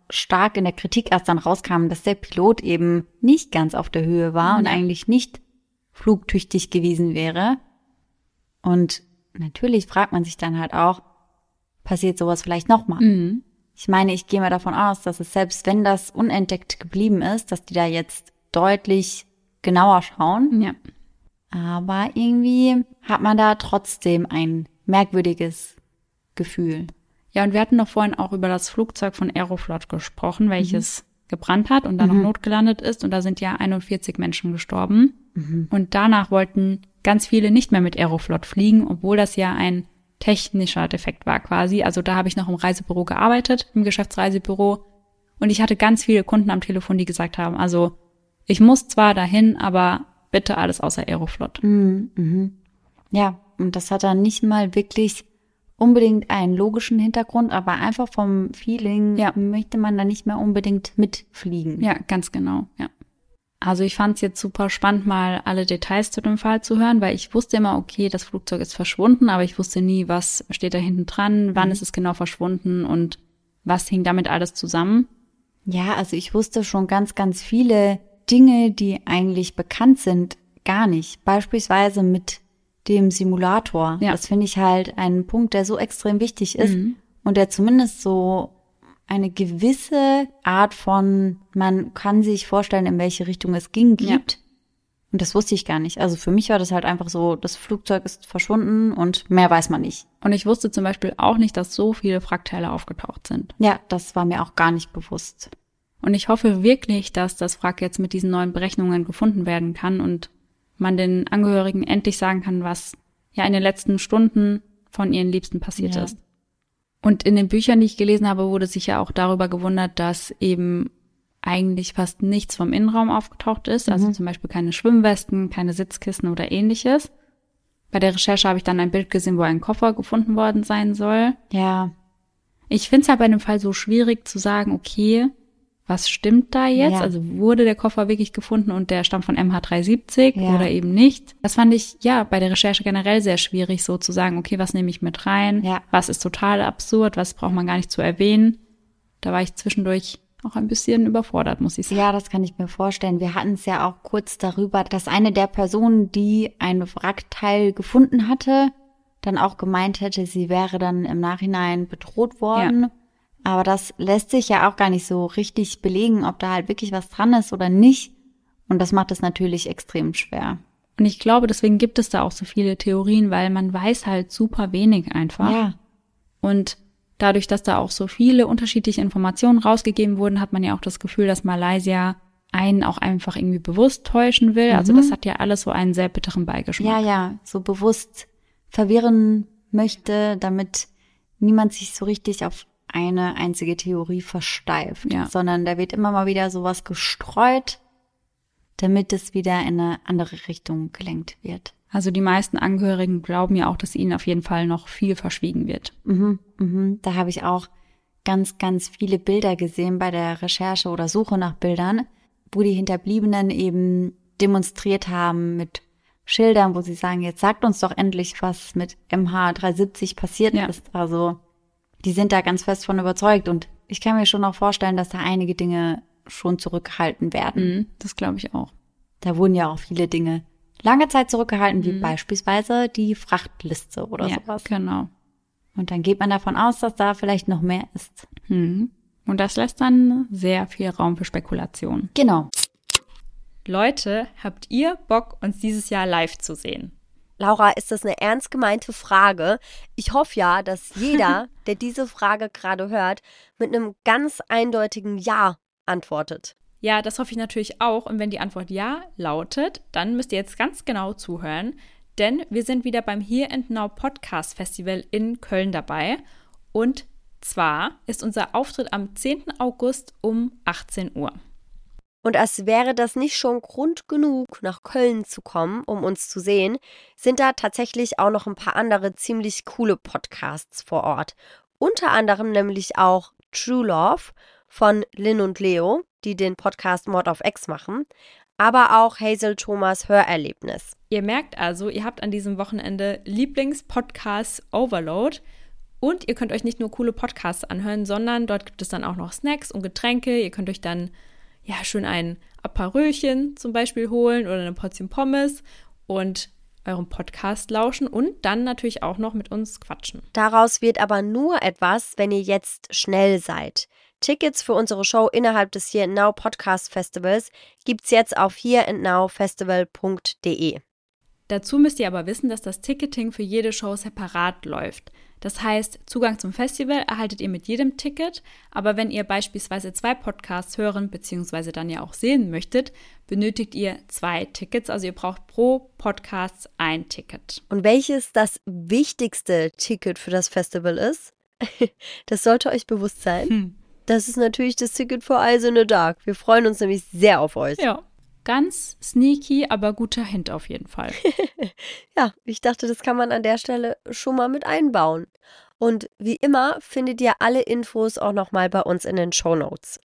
stark in der Kritik erst dann rauskam, dass der Pilot eben nicht ganz auf der Höhe war und eigentlich nicht flugtüchtig gewesen wäre. Und natürlich fragt man sich dann halt auch, passiert sowas vielleicht nochmal? Mhm. Ich meine, ich gehe mal davon aus, dass es selbst wenn das unentdeckt geblieben ist, dass die da jetzt deutlich genauer schauen. Ja. Aber irgendwie hat man da trotzdem ein merkwürdiges Gefühl. Ja, und wir hatten noch vorhin auch über das Flugzeug von Aeroflot gesprochen, welches gebrannt hat und dann noch notgelandet ist. Und da sind ja 41 Menschen gestorben. Und danach wollten ganz viele nicht mehr mit Aeroflot fliegen, obwohl das ja ein technischer Defekt war quasi. Also da habe ich noch im Reisebüro gearbeitet, im Geschäftsreisebüro. Und ich hatte ganz viele Kunden am Telefon, die gesagt haben, also ich muss zwar dahin, aber bitte alles außer Aeroflot. Ja, und das hat dann nicht mal wirklich unbedingt einen logischen Hintergrund, aber einfach vom Feeling möchte man da nicht mehr unbedingt mitfliegen. Ja, ganz genau, ja. Also ich fand es jetzt super spannend, mal alle Details zu dem Fall zu hören, weil ich wusste immer, okay, das Flugzeug ist verschwunden, aber ich wusste nie, was steht da hinten dran, wann ist es genau verschwunden und was hing damit alles zusammen. Ja, also ich wusste schon ganz, ganz viele Dinge, die eigentlich bekannt sind, gar nicht. Beispielsweise mit dem Simulator. Ja. Das finde ich halt ein Punkt, der so extrem wichtig ist und der zumindest so eine gewisse Art von, man kann sich vorstellen, in welche Richtung es ging, gibt. Ja. Und das wusste ich gar nicht. Also für mich war das halt einfach so, das Flugzeug ist verschwunden und mehr weiß man nicht. Und ich wusste zum Beispiel auch nicht, dass so viele Wrackteile aufgetaucht sind. Ja, das war mir auch gar nicht bewusst. Und ich hoffe wirklich, dass das Wrack jetzt mit diesen neuen Berechnungen gefunden werden kann und man den Angehörigen endlich sagen kann, was ja in den letzten Stunden von ihren Liebsten passiert ist. Und in den Büchern, die ich gelesen habe, wurde sich ja auch darüber gewundert, dass eben eigentlich fast nichts vom Innenraum aufgetaucht ist. Also zum Beispiel keine Schwimmwesten, keine Sitzkissen oder ähnliches. Bei der Recherche habe ich dann ein Bild gesehen, wo ein Koffer gefunden worden sein soll. Ja. Ich finde es halt bei dem Fall so schwierig zu sagen, okay, was stimmt da jetzt? Ja. Also wurde der Koffer wirklich gefunden und der stammt von MH370 oder eben nicht? Das fand ich ja bei der Recherche generell sehr schwierig, so zu sagen, okay, was nehme ich mit rein? Ja. Was ist total absurd? Was braucht man gar nicht zu erwähnen? Da war ich zwischendurch auch ein bisschen überfordert, muss ich sagen. Ja, das kann ich mir vorstellen. Wir hatten es ja auch kurz darüber, dass eine der Personen, die ein Wrackteil gefunden hatte, dann auch gemeint hätte, sie wäre dann im Nachhinein bedroht worden. Ja. Aber das lässt sich ja auch gar nicht so richtig belegen, ob da halt wirklich was dran ist oder nicht. Und das macht es natürlich extrem schwer. Und ich glaube, deswegen gibt es da auch so viele Theorien, weil man weiß halt super wenig einfach. Ja. Und dadurch, dass da auch so viele unterschiedliche Informationen rausgegeben wurden, hat man ja auch das Gefühl, dass Malaysia einen auch einfach irgendwie bewusst täuschen will. Also das hat ja alles so einen sehr bitteren Beigeschmack. Ja, so bewusst verwirren möchte, damit niemand sich so richtig auf eine einzige Theorie versteift, sondern da wird immer mal wieder sowas gestreut, damit es wieder in eine andere Richtung gelenkt wird. Also die meisten Angehörigen glauben ja auch, dass ihnen auf jeden Fall noch viel verschwiegen wird. Da habe ich auch ganz, ganz viele Bilder gesehen bei der Recherche oder Suche nach Bildern, wo die Hinterbliebenen eben demonstriert haben mit Schildern, wo sie sagen, jetzt sagt uns doch endlich, was mit MH370 passiert ist. Also die sind da ganz fest von überzeugt und ich kann mir schon auch vorstellen, dass da einige Dinge schon zurückgehalten werden. Das glaube ich auch. Da wurden ja auch viele Dinge lange Zeit zurückgehalten, wie beispielsweise die Frachtliste oder sowas. Genau. Und dann geht man davon aus, dass da vielleicht noch mehr ist. Und das lässt dann sehr viel Raum für Spekulation. Genau. Leute, habt ihr Bock, uns dieses Jahr live zu sehen? Laura, ist das eine ernst gemeinte Frage? Ich hoffe ja, dass jeder, der diese Frage gerade hört, mit einem ganz eindeutigen Ja antwortet. Ja, das hoffe ich natürlich auch. Und wenn die Antwort Ja lautet, dann müsst ihr jetzt ganz genau zuhören. Denn wir sind wieder beim Here and Now Podcast Festival in Köln dabei. Und zwar ist unser Auftritt am 10. August um 18 Uhr. Und als wäre das nicht schon Grund genug, nach Köln zu kommen, um uns zu sehen, sind da tatsächlich auch noch ein paar andere ziemlich coole Podcasts vor Ort. Unter anderem nämlich auch True Love von Lynn und Leo, die den Podcast Mord of X machen, aber auch Hazel Thomas Hörerlebnis. Ihr merkt also, ihr habt an diesem Wochenende Lieblingspodcast Overload Und ihr könnt euch nicht nur coole Podcasts anhören, sondern dort gibt es dann auch noch Snacks und Getränke. Ihr könnt euch dann schön ein Aperölchen zum Beispiel holen oder eine Portion Pommes und eurem Podcast lauschen und dann natürlich auch noch mit uns quatschen. Daraus wird aber nur etwas, wenn ihr jetzt schnell seid. Tickets für unsere Show innerhalb des Here and Now Podcast Festivals gibt's jetzt auf hereandnowfestival.de. Dazu müsst ihr aber wissen, dass das Ticketing für jede Show separat läuft. Das heißt, Zugang zum Festival erhaltet ihr mit jedem Ticket, aber wenn ihr beispielsweise 2 Podcasts hören bzw. dann ja auch sehen möchtet, benötigt ihr 2 Tickets, also ihr braucht pro Podcast ein Ticket. Und welches das wichtigste Ticket für das Festival ist? Das sollte euch bewusst sein. Das ist natürlich das Ticket für Eyes in the Dark. Wir freuen uns nämlich sehr auf euch. Ja, ganz sneaky, aber guter Hint auf jeden Fall. Ja, ich dachte, das kann man an der Stelle schon mal mit einbauen. Und wie immer findet ihr alle Infos auch nochmal bei uns in den Shownotes.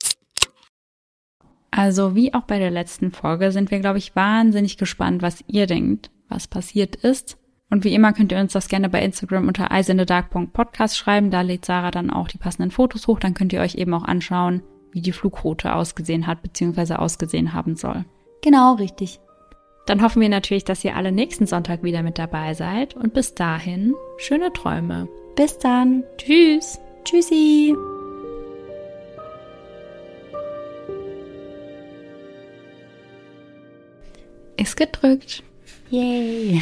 Also wie auch bei der letzten Folge sind wir, glaube ich, wahnsinnig gespannt, was ihr denkt, was passiert ist. Und wie immer könnt ihr uns das gerne bei Instagram unter eyesinthedark.podcast schreiben. Da lädt Sarah dann auch die passenden Fotos hoch. Dann könnt ihr euch eben auch anschauen, wie die Flugroute ausgesehen hat bzw. ausgesehen haben soll. Genau, richtig. Dann hoffen wir natürlich, dass ihr alle nächsten Sonntag wieder mit dabei seid. Und bis dahin, schöne Träume. Bis dann. Tschüss. Tschüssi. Ist gedrückt. Yay.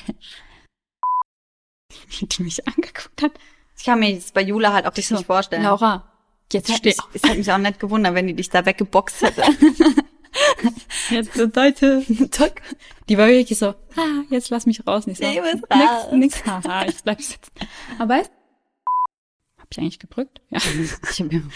Die mich angeguckt hat. Ich kann mir das bei Jula halt auch richtig nicht vorstellen. Laura, jetzt steh auf. Es hat mich auch nicht gewundert, wenn die dich da weggeboxt hätte. Jetzt so, Leute, die war wirklich so, jetzt lass mich raus. Nicht so, Ich muss raus. nix, haha, ich bleib sitzen. Aber weißt, hab ich eigentlich gedrückt? Ja. Ich hab mir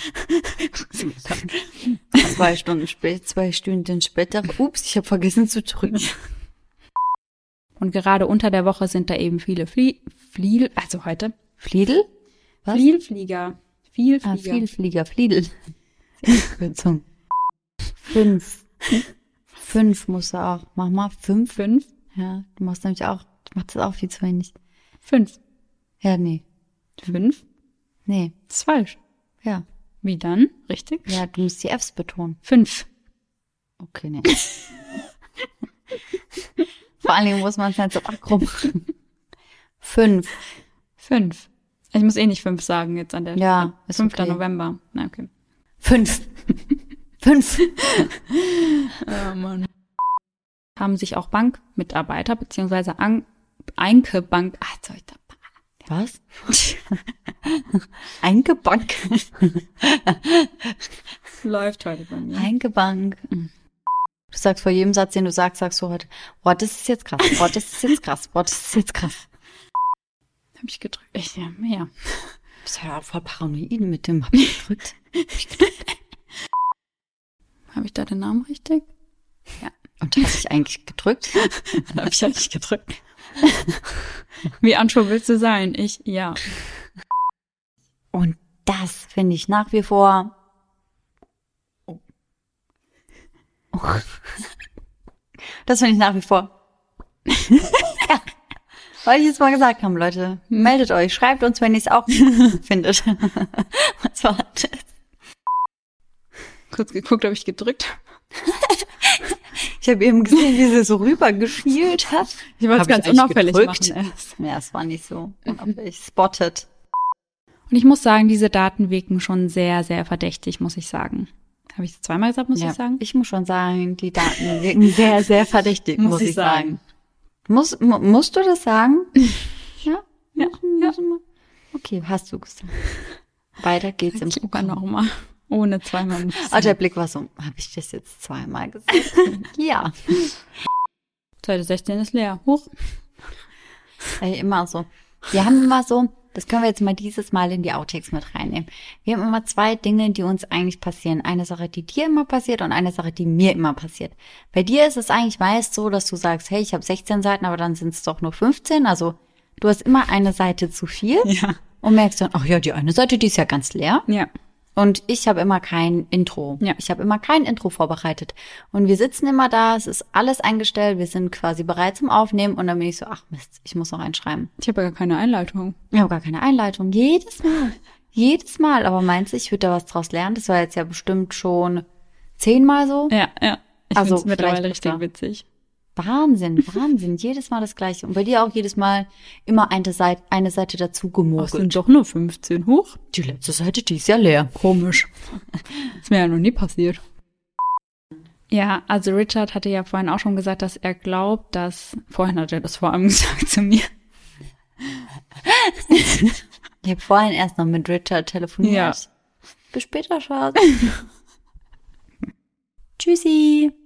2 Stunden später, 2 Stunden später, ich habe vergessen zu drücken. Und gerade unter der Woche sind da eben viele also heute. Fliedel? Was? Vielflieger. Fliedel. Kürzung. 5 musst du auch. Mach mal 5. 5? Ja, du machst nämlich auch, du machst das auch viel zu wenig. 5. Ja, nee. 5? Nee. Das ist falsch. Ja. Wie dann? Richtig? Ja, du musst die Fs betonen. 5. Okay, nee. Vor allen Dingen muss man es halt so aggro machen. 5. Ich muss eh nicht 5 sagen jetzt an der Ja, ist 5. okay. November. Na, okay. 5. Oh Mann. Haben sich auch Bankmitarbeiter beziehungsweise Einke Bank. Was? Einke Bank. Läuft heute bei mir. Einke Bank. Du sagst vor jedem Satz, den du sagst du heute, boah, das ist jetzt krass, boah, das ist jetzt krass, boah, das ist jetzt krass. Hab ich gedrückt. Echt, ja. Du bist ja voll paranoid mit dem, hab ich gedrückt. Habe ich da den Namen richtig? Ja. Und habe ich eigentlich gedrückt? Habe ich eigentlich gedrückt. Wie Anschau willst du sein? Ich, ja. Und das finde ich nach wie vor. Oh. Das finde ich nach wie vor. Ja. Weil ich es mal gesagt habe, Leute. Meldet euch, schreibt uns, wenn ihr es auch findet. Was war das? Kurz geguckt, ob ich gedrückt habe. Ich habe eben gesehen, wie sie so rübergeschielt hat. Ich wollte es ganz unauffällig machen erst. Ja, es war nicht so unauffällig. Spotted. Und ich muss sagen, diese Daten wirken schon sehr, sehr verdächtig, muss ich sagen. Habe ich es zweimal gesagt, muss ich sagen? Ich muss schon sagen, die Daten wirken sehr, sehr verdächtig, muss ich sagen. Musst du das sagen? Ja. Okay, hast du gesagt. Weiter geht's im Programm nochmal. Ohne zweimal. Oh, der Blick war so, habe ich das jetzt zweimal gesagt? Ja. Seite 16 ist leer. Hoch. Ey, immer so. Wir haben immer so, das können wir jetzt mal dieses Mal in die Outtakes mit reinnehmen. Wir haben immer 2 Dinge, die uns eigentlich passieren. Eine Sache, die dir immer passiert und eine Sache, die mir immer passiert. Bei dir ist es eigentlich meist so, dass du sagst, hey, ich habe 16 Seiten, aber dann sind es doch nur 15. Also du hast immer eine Seite zu viel. Ja. Und merkst dann, ach ja, die eine Seite, die ist ja ganz leer. Ja. Und ich habe immer kein Intro. Ja. Ich habe immer kein Intro vorbereitet. Und wir sitzen immer da, es ist alles eingestellt, wir sind quasi bereit zum Aufnehmen. Und dann bin ich so, ach Mist, ich muss noch einschreiben. Ich habe ja gar keine Einleitung. Ich habe gar keine Einleitung. Jedes Mal. Jedes Mal. Aber meinst du, ich würde da was draus lernen? Das war jetzt ja bestimmt schon 10-mal so. Ja. Ich Also finde es mittlerweile vielleicht richtig öfter. witzig. Wahnsinn. Jedes Mal das Gleiche. Und bei dir auch jedes Mal immer eine Seite dazu Ach, gemogelt. sind doch nur 15 hoch. Die letzte Seite, die ist ja leer. Komisch. Ist mir ja noch nie passiert. Ja, also Richard hatte ja vorhin auch schon gesagt, dass er glaubt, vorhin hat er das vor allem gesagt zu mir. Ich habe vorhin erst noch mit Richard telefoniert. Ja. Bis später, Schatz. Tschüssi.